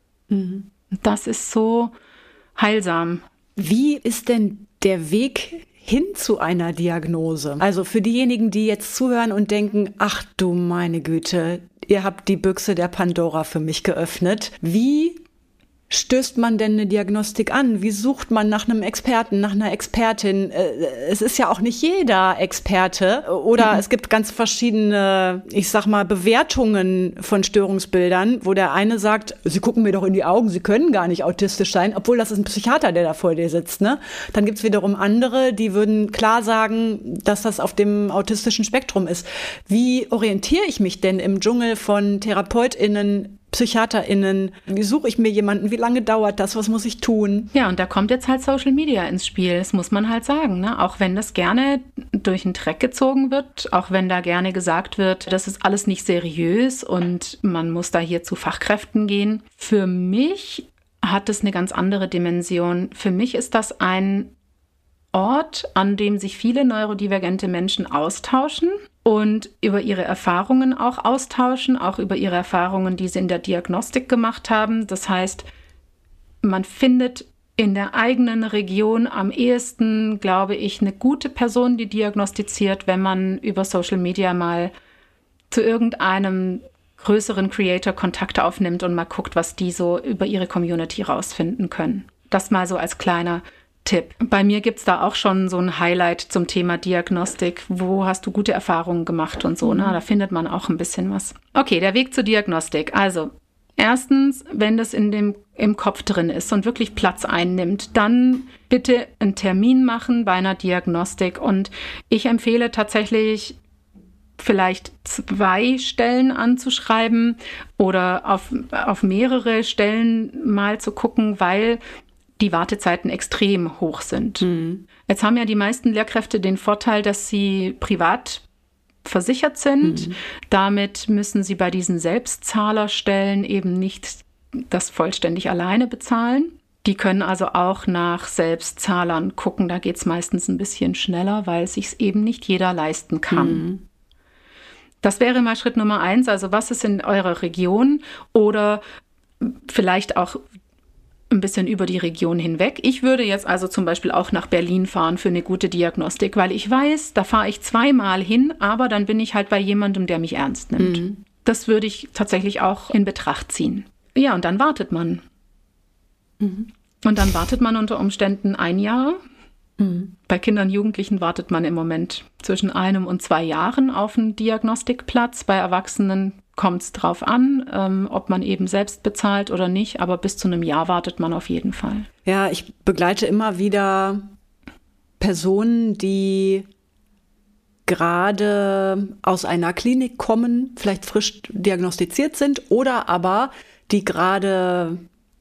Das ist so heilsam. Wie ist denn der Weg hin zu einer Diagnose? Also für diejenigen, die jetzt zuhören und denken, ach du meine Güte, ihr habt die Büchse der Pandora für mich geöffnet. Wie stößt man denn eine Diagnostik an? Wie sucht man nach einem Experten, nach einer Expertin? Es ist ja auch nicht jeder Experte oder es gibt ganz verschiedene, ich sag mal, Bewertungen von Störungsbildern, wo der eine sagt, Sie gucken mir doch in die Augen, Sie können gar nicht autistisch sein, obwohl das ist ein Psychiater, der da vor dir sitzt. Ne? Dann gibt's wiederum andere, die würden klar sagen, dass das auf dem autistischen Spektrum ist. Wie orientiere ich mich denn im Dschungel von TherapeutInnen PsychiaterInnen, wie suche ich mir jemanden, wie lange dauert das, was muss ich tun? Ja, und da kommt jetzt halt Social Media ins Spiel, das muss man halt sagen, ne? Auch wenn das gerne durch den Dreck gezogen wird, auch wenn da gerne gesagt wird, das ist alles nicht seriös und man muss da hier zu Fachkräften gehen. Für mich hat es eine ganz andere Dimension. Für mich ist das ein Ort, an dem sich viele neurodivergente Menschen austauschen und über ihre Erfahrungen auch austauschen, auch über ihre Erfahrungen, die sie in der Diagnostik gemacht haben. Das heißt, man findet in der eigenen Region am ehesten, glaube ich, eine gute Person, die diagnostiziert, wenn man über Social Media mal zu irgendeinem größeren Creator Kontakt aufnimmt und mal guckt, was die so über ihre Community rausfinden können. Das mal so als kleiner Tipp. Bei mir gibt es da auch schon so ein Highlight zum Thema Diagnostik. Wo hast du gute Erfahrungen gemacht und so, ne? Da findet man auch ein bisschen was. Okay, der Weg zur Diagnostik. Also, erstens, wenn das im Kopf drin ist und wirklich Platz einnimmt, dann bitte einen Termin machen bei einer Diagnostik. Und ich empfehle tatsächlich, vielleicht 2 Stellen anzuschreiben oder auf mehrere Stellen mal zu gucken, weil die Wartezeiten extrem hoch sind. Mhm. Jetzt haben ja die meisten Lehrkräfte den Vorteil, dass sie privat versichert sind. Mhm. Damit müssen sie bei diesen Selbstzahlerstellen eben nicht das vollständig alleine bezahlen. Die können also auch nach Selbstzahlern gucken. Da geht es meistens ein bisschen schneller, weil es sich eben nicht jeder leisten kann. Mhm. Das wäre mal Schritt Nummer 1. Also was ist in eurer Region oder vielleicht auch ein bisschen über die Region hinweg. Ich würde jetzt also zum Beispiel auch nach Berlin fahren für eine gute Diagnostik, weil ich weiß, da fahre ich 2-mal hin, aber dann bin ich halt bei jemandem, der mich ernst nimmt. Mhm. Das würde ich tatsächlich auch in Betracht ziehen. Ja, und dann wartet man. Mhm. Und dann wartet man unter Umständen 1 Jahr. Mhm. Bei Kindern und Jugendlichen wartet man im Moment zwischen 1 und 2 Jahren auf einen Diagnostikplatz. Bei Erwachsenen kommt es drauf an, ob man eben selbst bezahlt oder nicht. Aber bis zu einem Jahr wartet man auf jeden Fall. Ja, ich begleite immer wieder Personen, die gerade aus einer Klinik kommen, vielleicht frisch diagnostiziert sind oder aber die gerade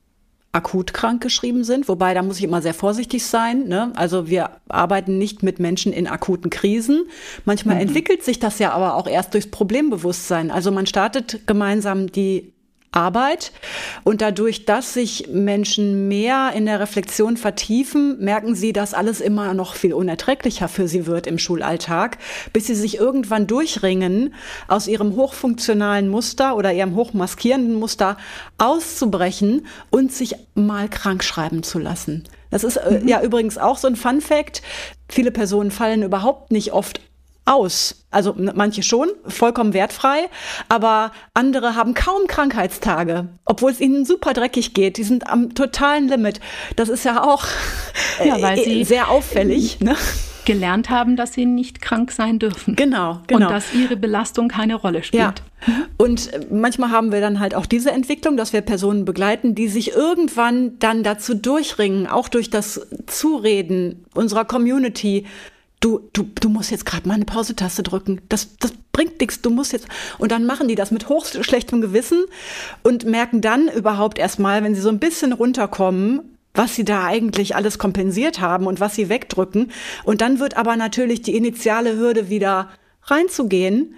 akut krankgeschrieben sind, wobei da muss ich immer sehr vorsichtig sein, ne? Also wir arbeiten nicht mit Menschen in akuten Krisen. Manchmal entwickelt sich das ja aber auch erst durchs Problembewusstsein. Also man startet gemeinsam die Arbeit und dadurch, dass sich Menschen mehr in der Reflexion vertiefen, merken sie, dass alles immer noch viel unerträglicher für sie wird im Schulalltag, bis sie sich irgendwann durchringen, aus ihrem hochfunktionalen Muster oder ihrem hochmaskierenden Muster auszubrechen und sich mal krank schreiben zu lassen. Das ist ja übrigens auch so ein Fun-Fact. Viele Personen fallen überhaupt nicht oft aus. Also manche schon, vollkommen wertfrei, aber andere haben kaum Krankheitstage, obwohl es ihnen super dreckig geht. Die sind am totalen Limit. Das ist ja auch weil sie sehr auffällig, ne? Gelernt haben, dass sie nicht krank sein dürfen. Genau. Und dass ihre Belastung keine Rolle spielt. Ja. Und manchmal haben wir dann halt auch diese Entwicklung, dass wir Personen begleiten, die sich irgendwann dann dazu durchringen, auch durch das Zureden unserer Community. Du musst jetzt gerade mal eine Pause-Taste drücken. Das bringt nichts, du musst jetzt. Und dann machen die das mit hochschlechtem Gewissen und merken dann überhaupt erstmal, wenn sie so ein bisschen runterkommen, was sie da eigentlich alles kompensiert haben und was sie wegdrücken. Und dann wird aber natürlich die initiale Hürde wieder reinzugehen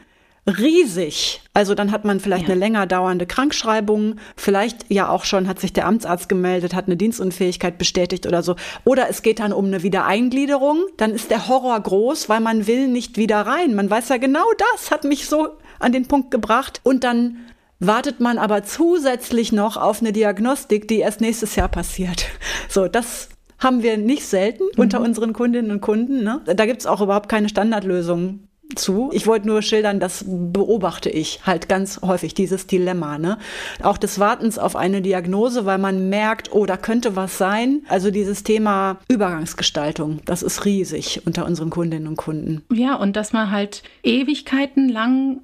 riesig. Also dann hat man vielleicht eine länger dauernde Krankschreibung, vielleicht ja auch schon hat sich der Amtsarzt gemeldet, hat eine Dienstunfähigkeit bestätigt oder so. Oder es geht dann um eine Wiedereingliederung, dann ist der Horror groß, weil man will nicht wieder rein. Man weiß ja genau, das hat mich so an den Punkt gebracht. Und dann wartet man aber zusätzlich noch auf eine Diagnostik, die erst nächstes Jahr passiert. So, das haben wir nicht selten unter unseren Kundinnen und Kunden, ne? Da gibt es auch überhaupt keine Standardlösung zu. Ich wollte nur schildern, das beobachte ich halt ganz häufig, dieses Dilemma, ne? Auch des Wartens auf eine Diagnose, weil man merkt, oh, da könnte was sein. Also dieses Thema Übergangsgestaltung, das ist riesig unter unseren Kundinnen und Kunden. Ja, und dass man halt Ewigkeiten lang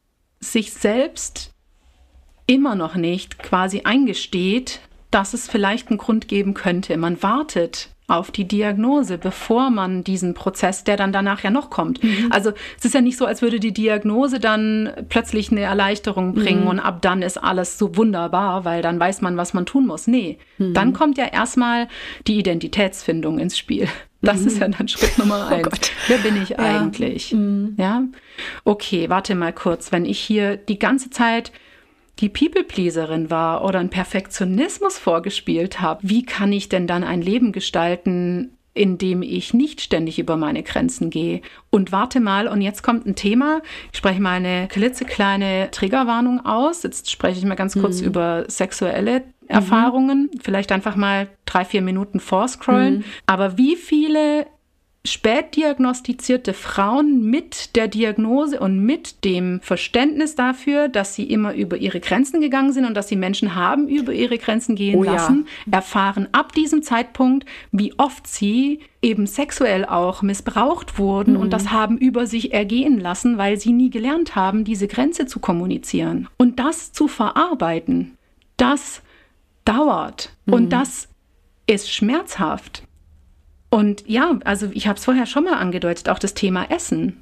sich selbst immer noch nicht quasi eingesteht, dass es vielleicht einen Grund geben könnte. Man wartet auf die Diagnose, bevor man diesen Prozess, der dann danach ja noch kommt. Also es ist ja nicht so, als würde die Diagnose dann plötzlich eine Erleichterung bringen und ab dann ist alles so wunderbar, weil dann weiß man, was man tun muss. Nee, dann kommt ja erstmal die Identitätsfindung ins Spiel. Das ist ja dann Schritt Nummer 1. Oh Gott. Wer bin ich eigentlich? Ja? Okay, warte mal kurz. Wenn ich hier die ganze Zeit die People-Pleaserin war oder einen Perfektionismus vorgespielt habe, wie kann ich denn dann ein Leben gestalten, in dem ich nicht ständig über meine Grenzen gehe? Und warte mal, und jetzt kommt ein Thema. Ich spreche mal eine klitzekleine Triggerwarnung aus. Jetzt spreche ich mal ganz kurz über sexuelle Erfahrungen. Vielleicht einfach mal 3-4 Minuten vorscrollen. Aber wie viele spätdiagnostizierte Frauen mit der Diagnose und mit dem Verständnis dafür, dass sie immer über ihre Grenzen gegangen sind und dass sie Menschen haben über ihre Grenzen gehen lassen, erfahren ab diesem Zeitpunkt, wie oft sie eben sexuell auch missbraucht wurden und das haben über sich ergehen lassen, weil sie nie gelernt haben, diese Grenze zu kommunizieren. Und das zu verarbeiten, das dauert und das ist schmerzhaft. Und ja, also ich habe es vorher schon mal angedeutet, auch das Thema Essen.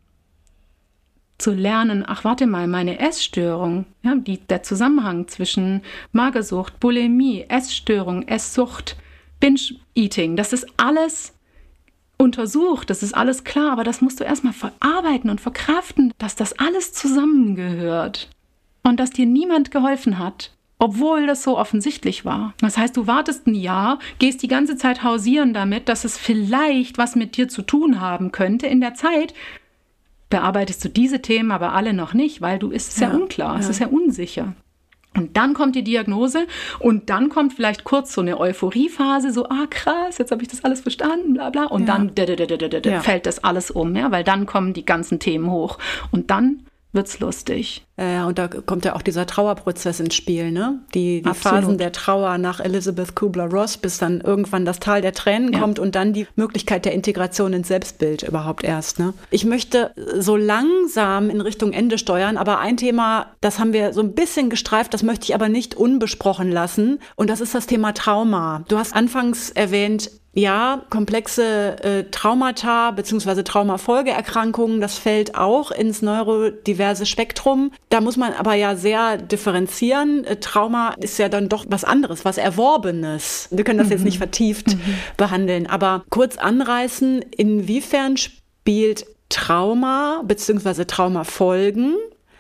Zu lernen, ach warte mal, meine Essstörung, ja, der Zusammenhang zwischen Magersucht, Bulimie, Essstörung, Esssucht, Binge-Eating, das ist alles untersucht, das ist alles klar, aber das musst du erstmal verarbeiten und verkraften, dass das alles zusammengehört und dass dir niemand geholfen hat. Obwohl das so offensichtlich war. Das heißt, du wartest ein Jahr, gehst die ganze Zeit hausieren damit, dass es vielleicht was mit dir zu tun haben könnte. In der Zeit bearbeitest du diese Themen aber alle noch nicht, weil es ist ja unklar, es ist ja unsicher. Und dann kommt die Diagnose und dann kommt vielleicht kurz so eine Euphoriephase, so, krass, jetzt habe ich das alles verstanden, bla bla. Und dann fällt das alles um, ja, weil dann kommen die ganzen Themen hoch. Und dann wird's lustig. Und da kommt ja auch dieser Trauerprozess ins Spiel, ne? Die Phasen der Trauer nach Elizabeth Kubler-Ross, bis dann irgendwann das Tal der Tränen kommt und dann die Möglichkeit der Integration ins Selbstbild überhaupt erst, ne? Ich möchte so langsam in Richtung Ende steuern, aber ein Thema, das haben wir so ein bisschen gestreift, das möchte ich aber nicht unbesprochen lassen und das ist das Thema Trauma. Du hast anfangs erwähnt, ja, komplexe Traumata bzw. Traumafolgeerkrankungen, das fällt auch ins neurodiverse Spektrum. Da muss man aber ja sehr differenzieren. Trauma ist ja dann doch was anderes, was Erworbenes. Wir können das jetzt nicht vertieft behandeln, aber kurz anreißen, inwiefern spielt Trauma bzw. Traumafolgen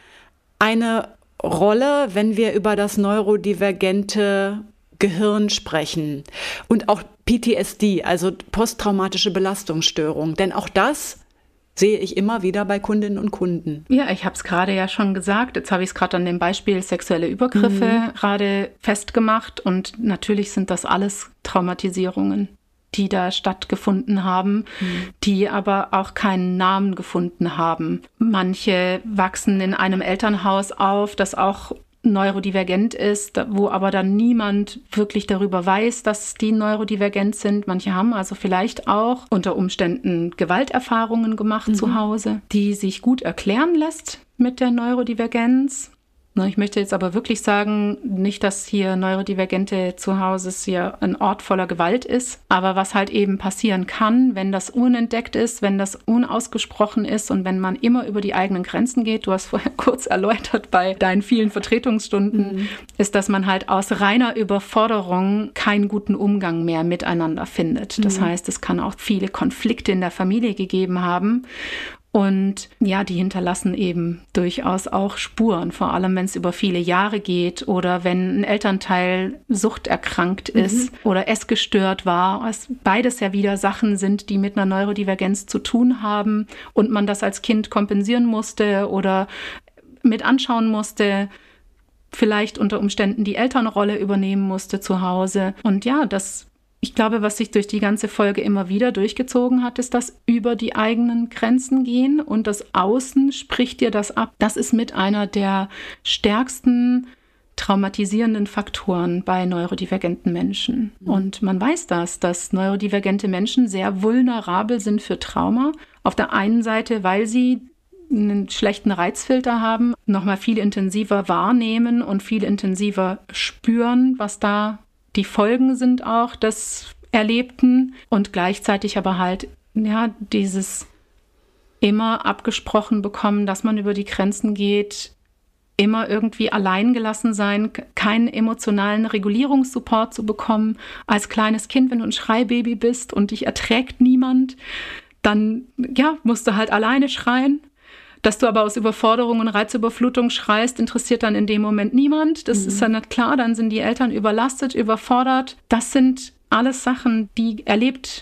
eine Rolle, wenn wir über das neurodivergente Gehirn sprechen und auch PTSD, also posttraumatische Belastungsstörung. Denn auch das sehe ich immer wieder bei Kundinnen und Kunden. Ja, ich habe es gerade ja schon gesagt. Jetzt habe ich es gerade an dem Beispiel sexuelle Übergriffe gerade festgemacht. Und natürlich sind das alles Traumatisierungen, die da stattgefunden haben, die aber auch keinen Namen gefunden haben. Manche wachsen in einem Elternhaus auf, das auch neurodivergent ist, wo aber dann niemand wirklich darüber weiß, dass die neurodivergent sind. Manche haben also vielleicht auch unter Umständen Gewalterfahrungen gemacht zu Hause, die sich gut erklären lässt mit der Neurodivergenz. Ich möchte jetzt aber wirklich sagen, nicht, dass hier Neurodivergente zu Hause hier ein Ort voller Gewalt ist, aber was halt eben passieren kann, wenn das unentdeckt ist, wenn das unausgesprochen ist und wenn man immer über die eigenen Grenzen geht, du hast vorher kurz erläutert bei deinen vielen Vertretungsstunden, ist, dass man halt aus reiner Überforderung keinen guten Umgang mehr miteinander findet. Das heißt, es kann auch viele Konflikte in der Familie gegeben haben. Und ja, die hinterlassen eben durchaus auch Spuren, vor allem wenn es über viele Jahre geht oder wenn ein Elternteil suchterkrankt ist oder essgestört war. Was beides ja wieder Sachen sind, die mit einer Neurodivergenz zu tun haben und man das als Kind kompensieren musste oder mit anschauen musste, vielleicht unter Umständen die Elternrolle übernehmen musste zu Hause. Und ja, ich glaube, was sich durch die ganze Folge immer wieder durchgezogen hat, ist das über die eigenen Grenzen gehen und das Außen spricht dir das ab. Das ist mit einer der stärksten traumatisierenden Faktoren bei neurodivergenten Menschen. Und man weiß dass neurodivergente Menschen sehr vulnerabel sind für Trauma. Auf der einen Seite, weil sie einen schlechten Reizfilter haben, nochmal viel intensiver wahrnehmen und viel intensiver spüren, was da die Folgen sind auch des erlebten und gleichzeitig aber halt, ja, dieses immer abgesprochen bekommen, dass man über die Grenzen geht, immer irgendwie allein gelassen sein, keinen emotionalen Regulierungssupport zu bekommen. Als kleines Kind, wenn du ein Schreibaby bist und dich erträgt niemand, dann ja, musst du halt alleine schreien. Dass du aber aus Überforderung und Reizüberflutung schreist, interessiert dann in dem Moment niemand. Das ist dann nicht klar, dann sind die Eltern überlastet, überfordert. Das sind alles Sachen, die erlebt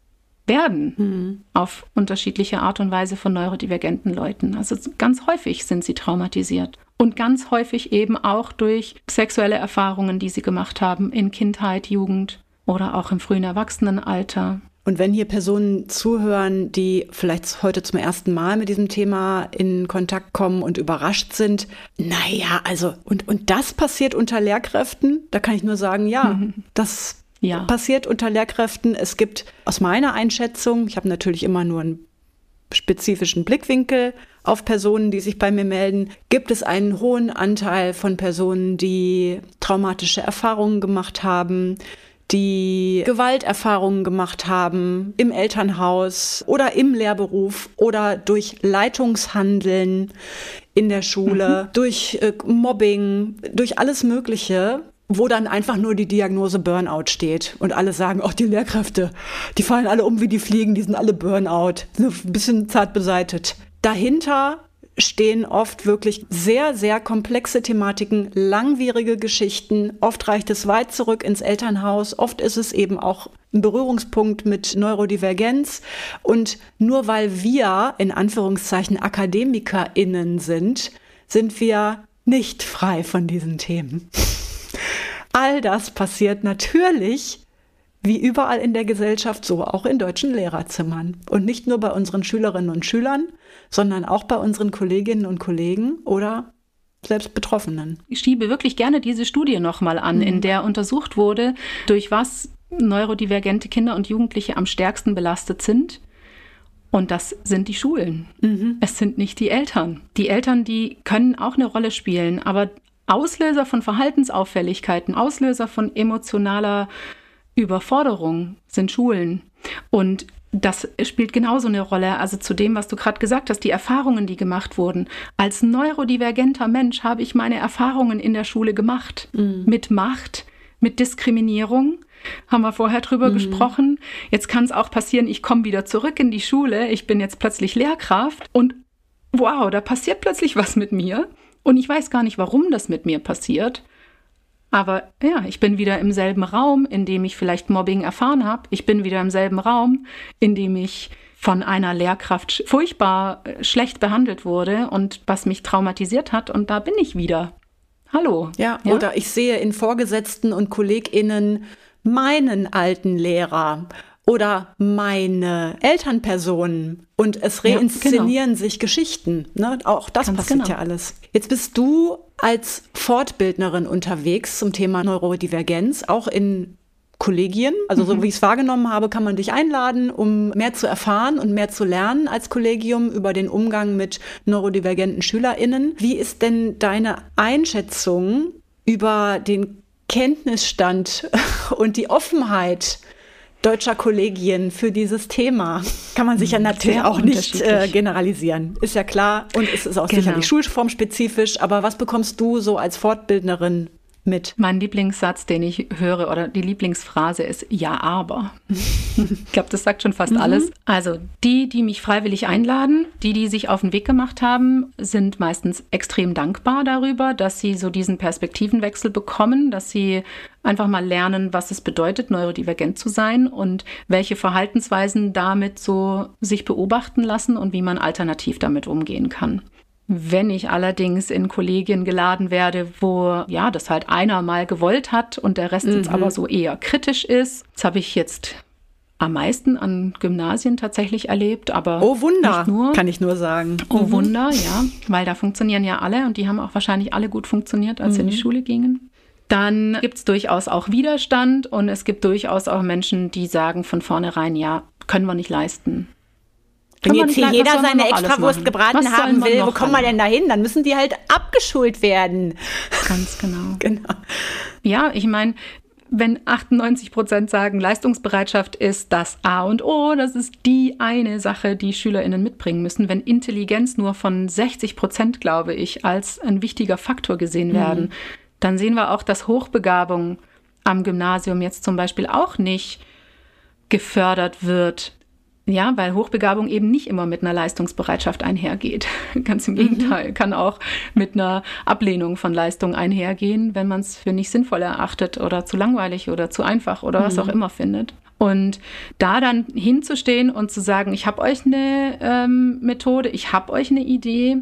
werden auf unterschiedliche Art und Weise von neurodivergenten Leuten. Also ganz häufig sind sie traumatisiert und ganz häufig eben auch durch sexuelle Erfahrungen, die sie gemacht haben in Kindheit, Jugend oder auch im frühen Erwachsenenalter. Und wenn hier Personen zuhören, die vielleicht heute zum ersten Mal mit diesem Thema in Kontakt kommen und überrascht sind, naja, also und das passiert unter Lehrkräften, da kann ich nur sagen, ja, das passiert unter Lehrkräften. Es gibt aus meiner Einschätzung, ich habe natürlich immer nur einen spezifischen Blickwinkel auf Personen, die sich bei mir melden, gibt es einen hohen Anteil von Personen, die traumatische Erfahrungen gemacht haben, die Gewalterfahrungen gemacht haben im Elternhaus oder im Lehrberuf oder durch Leitungshandeln in der Schule, durch Mobbing, durch alles Mögliche, wo dann einfach nur die Diagnose Burnout steht und alle sagen, ach, die Lehrkräfte, die fallen alle um wie die Fliegen, die sind alle Burnout, sind ein bisschen zart beseitet. Dahinter stehen oft wirklich sehr, sehr komplexe Thematiken, langwierige Geschichten. Oft reicht es weit zurück ins Elternhaus. Oft ist es eben auch ein Berührungspunkt mit Neurodivergenz. Und nur weil wir, in Anführungszeichen, AkademikerInnen sind wir nicht frei von diesen Themen. All das passiert natürlich wie überall in der Gesellschaft, so auch in deutschen Lehrerzimmern. Und nicht nur bei unseren Schülerinnen und Schülern, sondern auch bei unseren Kolleginnen und Kollegen oder selbst Betroffenen. Ich schiebe wirklich gerne diese Studie nochmal an, in der untersucht wurde, durch was neurodivergente Kinder und Jugendliche am stärksten belastet sind. Und das sind die Schulen. Es sind nicht die Eltern. Die Eltern, die können auch eine Rolle spielen, aber Auslöser von Verhaltensauffälligkeiten, Auslöser von emotionaler Überforderung sind Schulen. Und das spielt genauso eine Rolle, also zu dem, was du gerade gesagt hast, die Erfahrungen, die gemacht wurden. Als neurodivergenter Mensch habe ich meine Erfahrungen in der Schule gemacht. Mit Macht, mit Diskriminierung. Haben wir vorher drüber gesprochen. Jetzt kann es auch passieren, ich komme wieder zurück in die Schule, ich bin jetzt plötzlich Lehrkraft und wow, da passiert plötzlich was mit mir. Und ich weiß gar nicht, warum das mit mir passiert. Aber ja, ich bin wieder im selben Raum, in dem ich vielleicht Mobbing erfahren habe. Ich bin wieder im selben Raum, in dem ich von einer Lehrkraft furchtbar schlecht behandelt wurde und was mich traumatisiert hat. Und da bin ich wieder. Hallo. Ja, oder ich sehe in Vorgesetzten und KollegInnen meinen alten Lehrer oder meine Elternpersonen und es reinszenieren sich Geschichten. Ne? Auch das passiert ja alles. Jetzt bist du als Fortbildnerin unterwegs zum Thema Neurodivergenz, auch in Kollegien. Also so wie ich es wahrgenommen habe, kann man dich einladen, um mehr zu erfahren und mehr zu lernen als Kollegium über den Umgang mit neurodivergenten SchülerInnen. Wie ist denn deine Einschätzung über den Kenntnisstand und die Offenheit deutscher Kollegien für dieses Thema? Kann man sich ja natürlich auch nicht generalisieren. Ist ja klar und es ist auch sicherlich schulformspezifisch. Aber was bekommst du so als Fortbildnerin mit? Mein Lieblingssatz, den ich höre, oder die Lieblingsphrase ist ja, aber. Ich glaube, das sagt schon fast alles. Also die mich freiwillig einladen, die sich auf den Weg gemacht haben, sind meistens extrem dankbar darüber, dass sie so diesen Perspektivenwechsel bekommen, dass sie einfach mal lernen, was es bedeutet, neurodivergent zu sein und welche Verhaltensweisen damit so sich beobachten lassen und wie man alternativ damit umgehen kann. Wenn ich allerdings in Kollegien geladen werde, wo ja das halt einer mal gewollt hat und der Rest jetzt aber so eher kritisch ist, das habe ich jetzt am meisten an Gymnasien tatsächlich erlebt, aber oh Wunder, nicht nur. Kann ich nur sagen. Oh Wunder, ja, weil da funktionieren ja alle und die haben auch wahrscheinlich alle gut funktioniert, als sie in die Schule gingen. Dann gibt es durchaus auch Widerstand und es gibt durchaus auch Menschen, die sagen von vornherein, ja, können wir nicht leisten. Wenn jetzt hier jeder seine Extrawurst gebraten haben will, wo kommen wir denn da hin? Dann müssen die halt abgeschult werden. Ganz genau. Genau. Ja, ich meine, wenn 98% sagen, Leistungsbereitschaft ist das A und O, das ist die eine Sache, die SchülerInnen mitbringen müssen, wenn Intelligenz nur von 60%, glaube ich, als ein wichtiger Faktor gesehen werden, dann sehen wir auch, dass Hochbegabung am Gymnasium jetzt zum Beispiel auch nicht gefördert wird. Ja, weil Hochbegabung eben nicht immer mit einer Leistungsbereitschaft einhergeht. Ganz im Gegenteil, kann auch mit einer Ablehnung von Leistung einhergehen, wenn man es für nicht sinnvoll erachtet oder zu langweilig oder zu einfach oder was auch immer findet. Und da dann hinzustehen und zu sagen, ich habe euch eine Methode, ich habe euch eine Idee,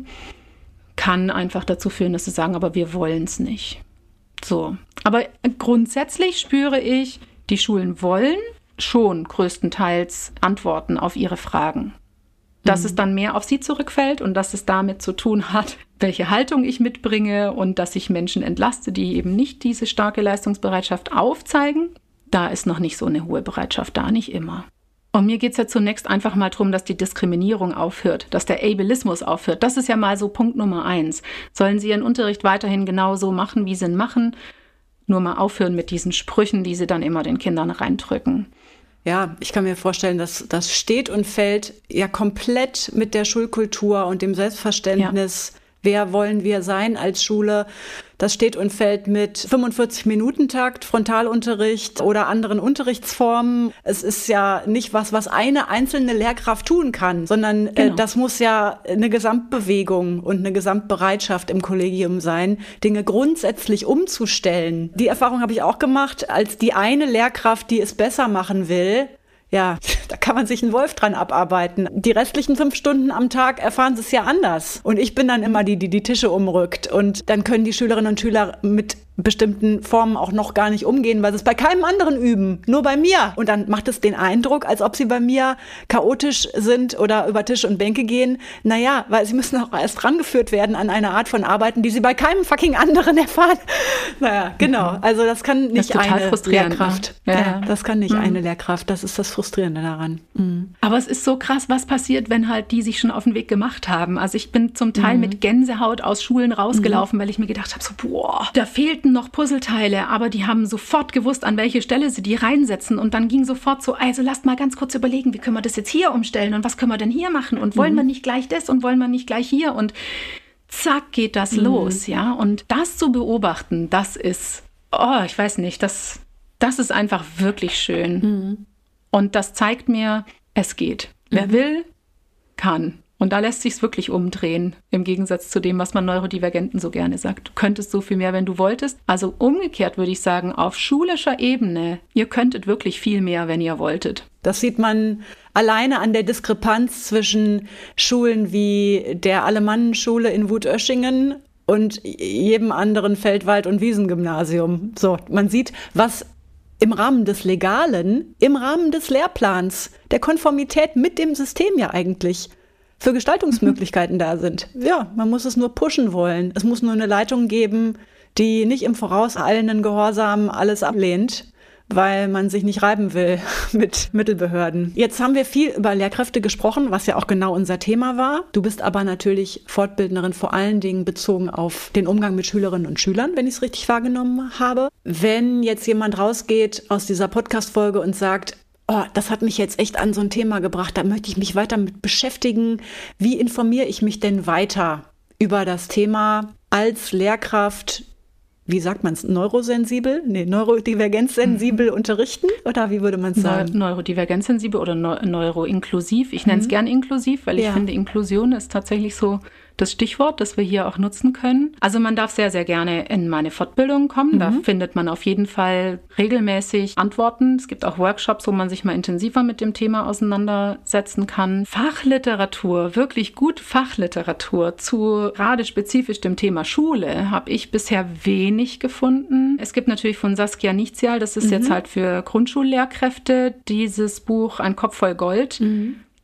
kann einfach dazu führen, dass sie sagen, aber wir wollen es nicht. So. Aber grundsätzlich spüre ich, die Schulen wollen schon größtenteils Antworten auf ihre Fragen. Dass es dann mehr auf sie zurückfällt und dass es damit zu tun hat, welche Haltung ich mitbringe und dass ich Menschen entlaste, die eben nicht diese starke Leistungsbereitschaft aufzeigen, da ist noch nicht so eine hohe Bereitschaft da, nicht immer. Und mir geht es ja zunächst einfach mal darum, dass die Diskriminierung aufhört, dass der Ableismus aufhört. Das ist ja mal so Punkt Nummer 1. Sollen sie ihren Unterricht weiterhin genauso machen, wie sie ihn machen? Nur mal aufhören mit diesen Sprüchen, die sie dann immer den Kindern reindrücken. Ja, ich kann mir vorstellen, dass das steht und fällt ja komplett mit der Schulkultur und dem Selbstverständnis. Ja. Wer wollen wir sein als Schule? Das steht und fällt mit 45-Minuten-Takt, Frontalunterricht oder anderen Unterrichtsformen. Es ist ja nicht was eine einzelne Lehrkraft tun kann, sondern das muss ja eine Gesamtbewegung und eine Gesamtbereitschaft im Kollegium sein, Dinge grundsätzlich umzustellen. Die Erfahrung habe ich auch gemacht, als die eine Lehrkraft, die es besser machen will, ja, da kann man sich einen Wolf dran abarbeiten. Die restlichen 5 Stunden am Tag erfahren sie es ja anders. Und ich bin dann immer die Tische umrückt. Und dann können die Schülerinnen und Schüler mit bestimmten Formen auch noch gar nicht umgehen, weil sie es bei keinem anderen üben, nur bei mir. Und dann macht es den Eindruck, als ob sie bei mir chaotisch sind oder über Tisch und Bänke gehen. Naja, weil sie müssen auch erst rangeführt werden an eine Art von Arbeiten, die sie bei keinem fucking anderen erfahren. Naja, genau. Also das kann nicht eine Lehrkraft. Ne? Ja, das kann nicht eine Lehrkraft. Das ist das Frustrierende daran. Aber es ist so krass, was passiert, wenn halt die sich schon auf den Weg gemacht haben. Also ich bin zum Teil mit Gänsehaut aus Schulen rausgelaufen, weil ich mir gedacht habe, so, boah, da fehlten noch Puzzleteile, aber die haben sofort gewusst, an welche Stelle sie die reinsetzen und dann ging sofort so, also lasst mal ganz kurz überlegen, wie können wir das jetzt hier umstellen und was können wir denn hier machen und wollen wir nicht gleich das und wollen wir nicht gleich hier und zack geht das los, ja. Und das zu beobachten, das ist, ich weiß nicht, das ist einfach wirklich schön. Und das zeigt mir, es geht. Wer will, kann. Und da lässt sich's wirklich umdrehen, im Gegensatz zu dem, was man Neurodivergenten so gerne sagt. Du könntest so viel mehr, wenn du wolltest. Also umgekehrt würde ich sagen, auf schulischer Ebene, ihr könntet wirklich viel mehr, wenn ihr wolltet. Das sieht man alleine an der Diskrepanz zwischen Schulen wie der Alemannenschule in Wutöschingen und jedem anderen Feldwald- und Wiesengymnasium. So, man sieht, was im Rahmen des Legalen, im Rahmen des Lehrplans, der Konformität mit dem System ja eigentlich für Gestaltungsmöglichkeiten da sind. Ja, man muss es nur pushen wollen. Es muss nur eine Leitung geben, die nicht im vorauseilenden Gehorsam alles ablehnt, weil man sich nicht reiben will mit Mittelbehörden. Jetzt haben wir viel über Lehrkräfte gesprochen, was ja auch genau unser Thema war. Du bist aber natürlich Fortbildnerin vor allen Dingen bezogen auf den Umgang mit Schülerinnen und Schülern, wenn ich es richtig wahrgenommen habe. Wenn jetzt jemand rausgeht aus dieser Podcast-Folge und sagt, das hat mich jetzt echt an so ein Thema gebracht, da möchte ich mich weiter mit beschäftigen. Wie informiere ich mich denn weiter über das Thema als Lehrkraft? Wie sagt man es? Neurosensibel? Nee, neurodivergenzsensibel unterrichten? Oder wie würde man es sagen? Neurodivergenzsensibel oder neuroinklusiv. Ich nenne es gern inklusiv, weil ich finde, Inklusion ist tatsächlich so das Stichwort, das wir hier auch nutzen können. Also man darf sehr, sehr gerne in meine Fortbildung kommen. Da findet man auf jeden Fall regelmäßig Antworten. Es gibt auch Workshops, wo man sich mal intensiver mit dem Thema auseinandersetzen kann. Fachliteratur, wirklich gut Fachliteratur zu gerade spezifisch dem Thema Schule habe ich bisher wenig gefunden. Es gibt natürlich von Saskia Nichtzial, das ist jetzt halt für Grundschullehrkräfte, dieses Buch Ein Kopf voll Gold.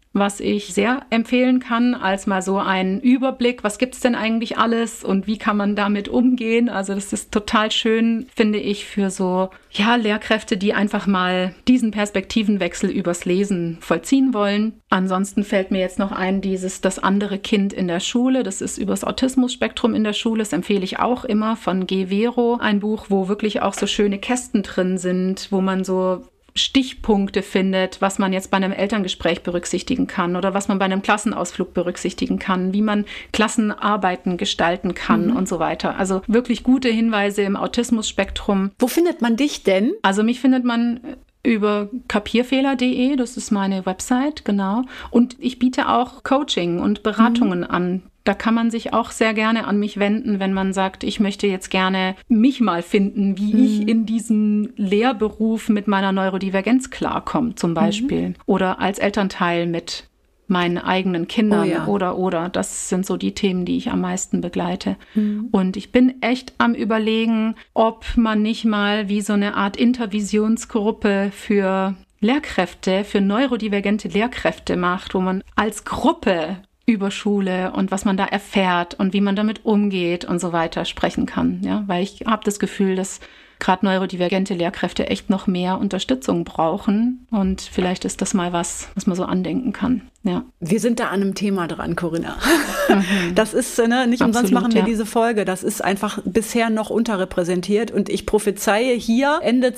was ich sehr empfehlen kann, als mal so einen Überblick, was gibt's denn eigentlich alles und wie kann man damit umgehen. Also das ist total schön, finde ich, für so Lehrkräfte, die einfach mal diesen Perspektivenwechsel übers Lesen vollziehen wollen. Ansonsten fällt mir jetzt noch ein, Das andere Kind in der Schule. Das ist übers Autismus-Spektrum in der Schule. Das empfehle ich auch immer von G. Vero. Ein Buch, wo wirklich auch so schöne Kästen drin sind, wo man so Stichpunkte findet, was man jetzt bei einem Elterngespräch berücksichtigen kann oder was man bei einem Klassenausflug berücksichtigen kann, wie man Klassenarbeiten gestalten kann und so weiter. Also wirklich gute Hinweise im Autismus-Spektrum. Wo findet man dich denn? Also mich findet man über kapierfehler.de, das ist meine Website, genau. Und ich biete auch Coaching und Beratungen an. Da kann man sich auch sehr gerne an mich wenden, wenn man sagt, ich möchte jetzt gerne mich mal finden, wie ich in diesem Lehrberuf mit meiner Neurodivergenz klarkomme, zum Beispiel. Oder als Elternteil mit meinen eigenen Kindern oder. Das sind so die Themen, die ich am meisten begleite. Und ich bin echt am Überlegen, ob man nicht mal wie so eine Art Intervisionsgruppe für Lehrkräfte, für neurodivergente Lehrkräfte macht, wo man als Gruppe über Schule und was man da erfährt und wie man damit umgeht und so weiter sprechen kann. Ja? Weil ich habe das Gefühl, dass gerade neurodivergente Lehrkräfte echt noch mehr Unterstützung brauchen. Und vielleicht ist das mal was man so andenken kann. Ja. Wir sind da an einem Thema dran, Corinna. Das ist, nicht umsonst machen wir diese Folge. Das ist einfach bisher noch unterrepräsentiert. Und ich prophezeie hier, Ende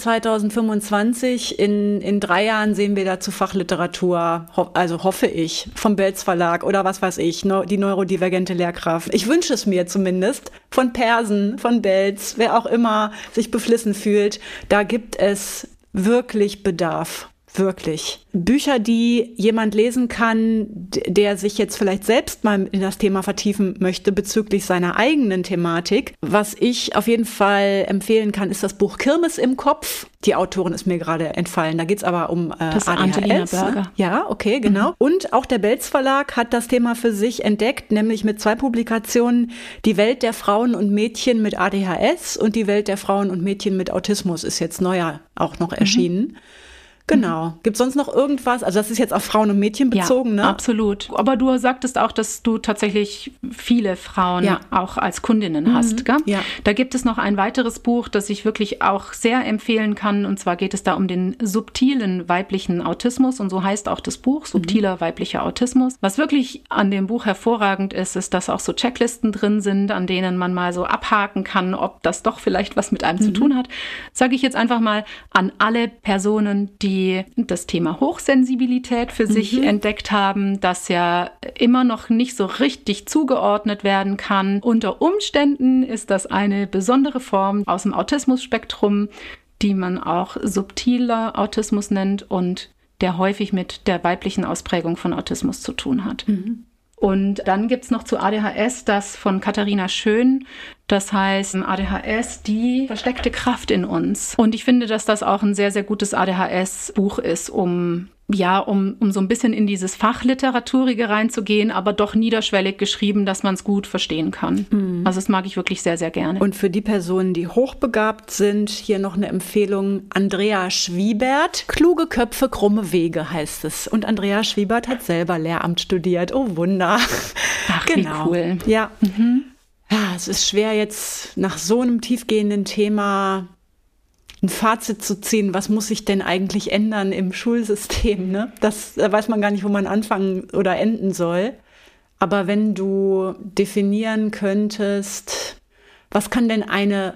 2025, in 3 Jahren sehen wir dazu Fachliteratur, also hoffe ich, vom Belz Verlag oder was weiß ich, die neurodivergente Lehrkraft. Ich wünsche es mir zumindest, von Persen, von Belz, wer auch immer sich beflissen fühlt. Da gibt es wirklich Bedarf. Wirklich. Bücher, die jemand lesen kann, der sich jetzt vielleicht selbst mal in das Thema vertiefen möchte bezüglich seiner eigenen Thematik. Was ich auf jeden Fall empfehlen kann, ist das Buch Kirmes im Kopf. Die Autorin ist mir gerade entfallen. Da geht's aber um das ADHS. Ne? Ja, okay, genau. Und auch der Belz Verlag hat das Thema für sich entdeckt, nämlich mit 2 Publikationen. Die Welt der Frauen und Mädchen mit ADHS und die Welt der Frauen und Mädchen mit Autismus ist jetzt neuer auch noch erschienen. Genau. Gibt es sonst noch irgendwas? Also das ist jetzt auf Frauen und Mädchen bezogen, ne? Absolut. Aber du sagtest auch, dass du tatsächlich viele Frauen auch als Kundinnen hast, gell? Ja. Da gibt es noch ein weiteres Buch, das ich wirklich auch sehr empfehlen kann. Und zwar geht es da um den subtilen weiblichen Autismus. Und so heißt auch das Buch, subtiler weiblicher Autismus. Was wirklich an dem Buch hervorragend ist, ist, dass auch so Checklisten drin sind, an denen man mal so abhaken kann, ob das doch vielleicht was mit einem zu tun hat. Sage ich jetzt einfach mal an alle Personen, die das Thema Hochsensibilität für sich entdeckt haben, das ja immer noch nicht so richtig zugeordnet werden kann. Unter Umständen ist das eine besondere Form aus dem Autismus-Spektrum, die man auch subtiler Autismus nennt und der häufig mit der weiblichen Ausprägung von Autismus zu tun hat. Und dann gibt es noch zu ADHS das von Katharina Schön, das heißt ADHS, die versteckte Kraft in uns. Und ich finde, dass das auch ein sehr, sehr gutes ADHS-Buch ist, um so ein bisschen in dieses Fachliteraturige reinzugehen, aber doch niederschwellig geschrieben, dass man es gut verstehen kann. Also das mag ich wirklich sehr, sehr gerne. Und für die Personen, die hochbegabt sind, hier noch eine Empfehlung. Andrea Schwiebert, Kluge Köpfe, krumme Wege heißt es. Und Andrea Schwiebert hat selber Lehramt studiert. Oh Wunder. Ach, genau. Wie cool. Ja. Ja, es ist schwer jetzt nach so einem tiefgehenden Thema ein Fazit zu ziehen, was muss sich denn eigentlich ändern im Schulsystem, ne? Da weiß man gar nicht, wo man anfangen oder enden soll. Aber wenn du definieren könntest, was kann denn eine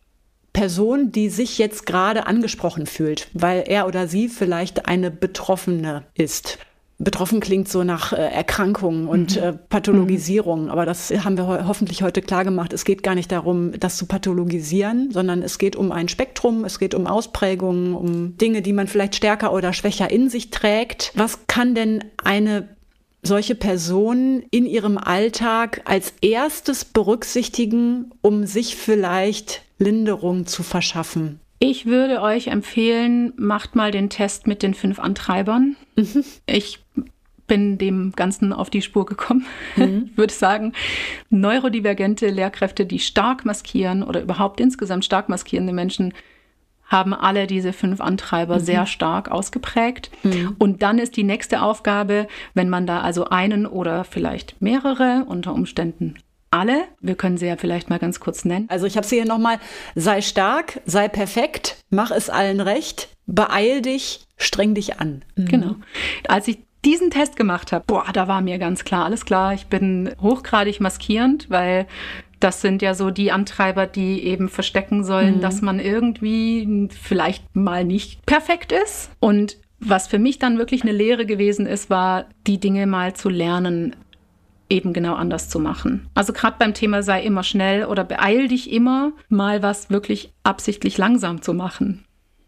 Person, die sich jetzt gerade angesprochen fühlt, weil er oder sie vielleicht eine Betroffene ist. Betroffen klingt so nach Erkrankungen und Pathologisierung, aber das haben wir hoffentlich heute klar gemacht. Es geht gar nicht darum, das zu pathologisieren, sondern es geht um ein Spektrum, es geht um Ausprägungen, um Dinge, die man vielleicht stärker oder schwächer in sich trägt. Was kann denn eine solche Person in ihrem Alltag als erstes berücksichtigen, um sich vielleicht Linderung zu verschaffen? Ich würde euch empfehlen, macht mal den Test mit den 5 Antreibern. Ich bin dem Ganzen auf die Spur gekommen. Ich würde sagen, neurodivergente Lehrkräfte, die stark maskieren oder überhaupt insgesamt stark maskierende Menschen, haben alle diese 5 Antreiber sehr stark ausgeprägt. Und dann ist die nächste Aufgabe, wenn man da also einen oder vielleicht mehrere, unter Umständen alle, wir können sie ja vielleicht mal ganz kurz nennen. Also ich habe sie hier nochmal: sei stark, sei perfekt, mach es allen recht, beeil dich, streng dich an. Genau. Als ich diesen Test gemacht habe, da war mir ganz klar, alles klar, ich bin hochgradig maskierend, weil das sind ja so die Antreiber, die eben verstecken sollen, dass man irgendwie vielleicht mal nicht perfekt ist. Und was für mich dann wirklich eine Lehre gewesen ist, war, die Dinge mal zu lernen, eben genau anders zu machen. Also gerade beim Thema sei immer schnell oder beeil dich immer, mal was wirklich absichtlich langsam zu machen.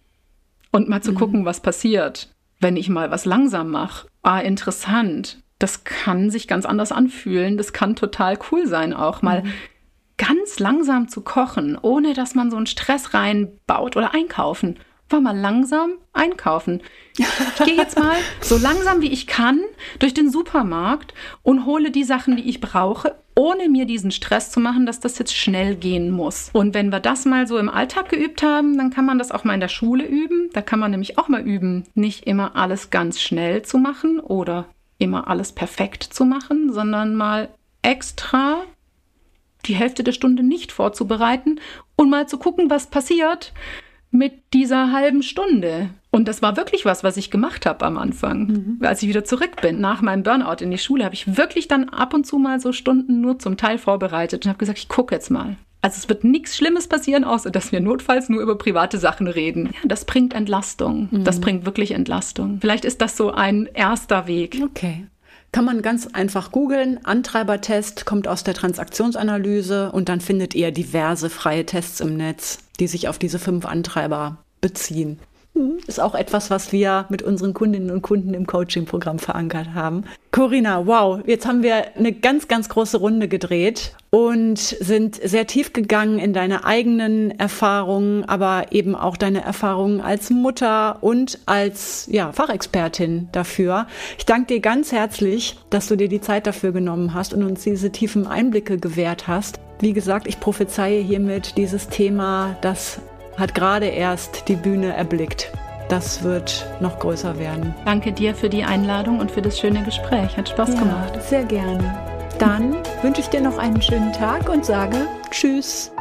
Und mal zu gucken, was passiert, wenn ich mal was langsam mache. Interessant. Das kann sich ganz anders anfühlen. Das kann total cool sein, auch mal ganz langsam zu kochen, ohne dass man so einen Stress reinbaut, oder einkaufen. Mal langsam einkaufen. Ich gehe jetzt mal so langsam wie ich kann durch den Supermarkt und hole die Sachen, die ich brauche, ohne mir diesen Stress zu machen, dass das jetzt schnell gehen muss. Und wenn wir das mal so im Alltag geübt haben, dann kann man das auch mal in der Schule üben. Da kann man nämlich auch mal üben, nicht immer alles ganz schnell zu machen oder immer alles perfekt zu machen, sondern mal extra die Hälfte der Stunde nicht vorzubereiten und mal zu gucken, was passiert mit dieser halben Stunde. Und das war wirklich was ich gemacht habe am Anfang. Als ich wieder zurück bin, nach meinem Burnout in die Schule, habe ich wirklich dann ab und zu mal so Stunden nur zum Teil vorbereitet und habe gesagt, ich gucke jetzt mal. Also es wird nichts Schlimmes passieren, außer dass wir notfalls nur über private Sachen reden. Ja, das bringt Entlastung. Das bringt wirklich Entlastung. Vielleicht ist das so ein erster Weg. Okay. Kann man ganz einfach googeln. Antreibertest kommt aus der Transaktionsanalyse und dann findet ihr diverse freie Tests im Netz, die sich auf diese 5 Antreiber beziehen. Ist auch etwas, was wir mit unseren Kundinnen und Kunden im Coaching-Programm verankert haben. Corinna, wow, jetzt haben wir eine ganz, ganz große Runde gedreht und sind sehr tief gegangen in deine eigenen Erfahrungen, aber eben auch deine Erfahrungen als Mutter und als Fachexpertin dafür. Ich danke dir ganz herzlich, dass du dir die Zeit dafür genommen hast und uns diese tiefen Einblicke gewährt hast. Wie gesagt, ich prophezeie hiermit, dieses Thema, das hat gerade erst die Bühne erblickt. Das wird noch größer werden. Danke dir für die Einladung und für das schöne Gespräch. Hat Spaß gemacht. Sehr gerne. Dann wünsche ich dir noch einen schönen Tag und sage Tschüss.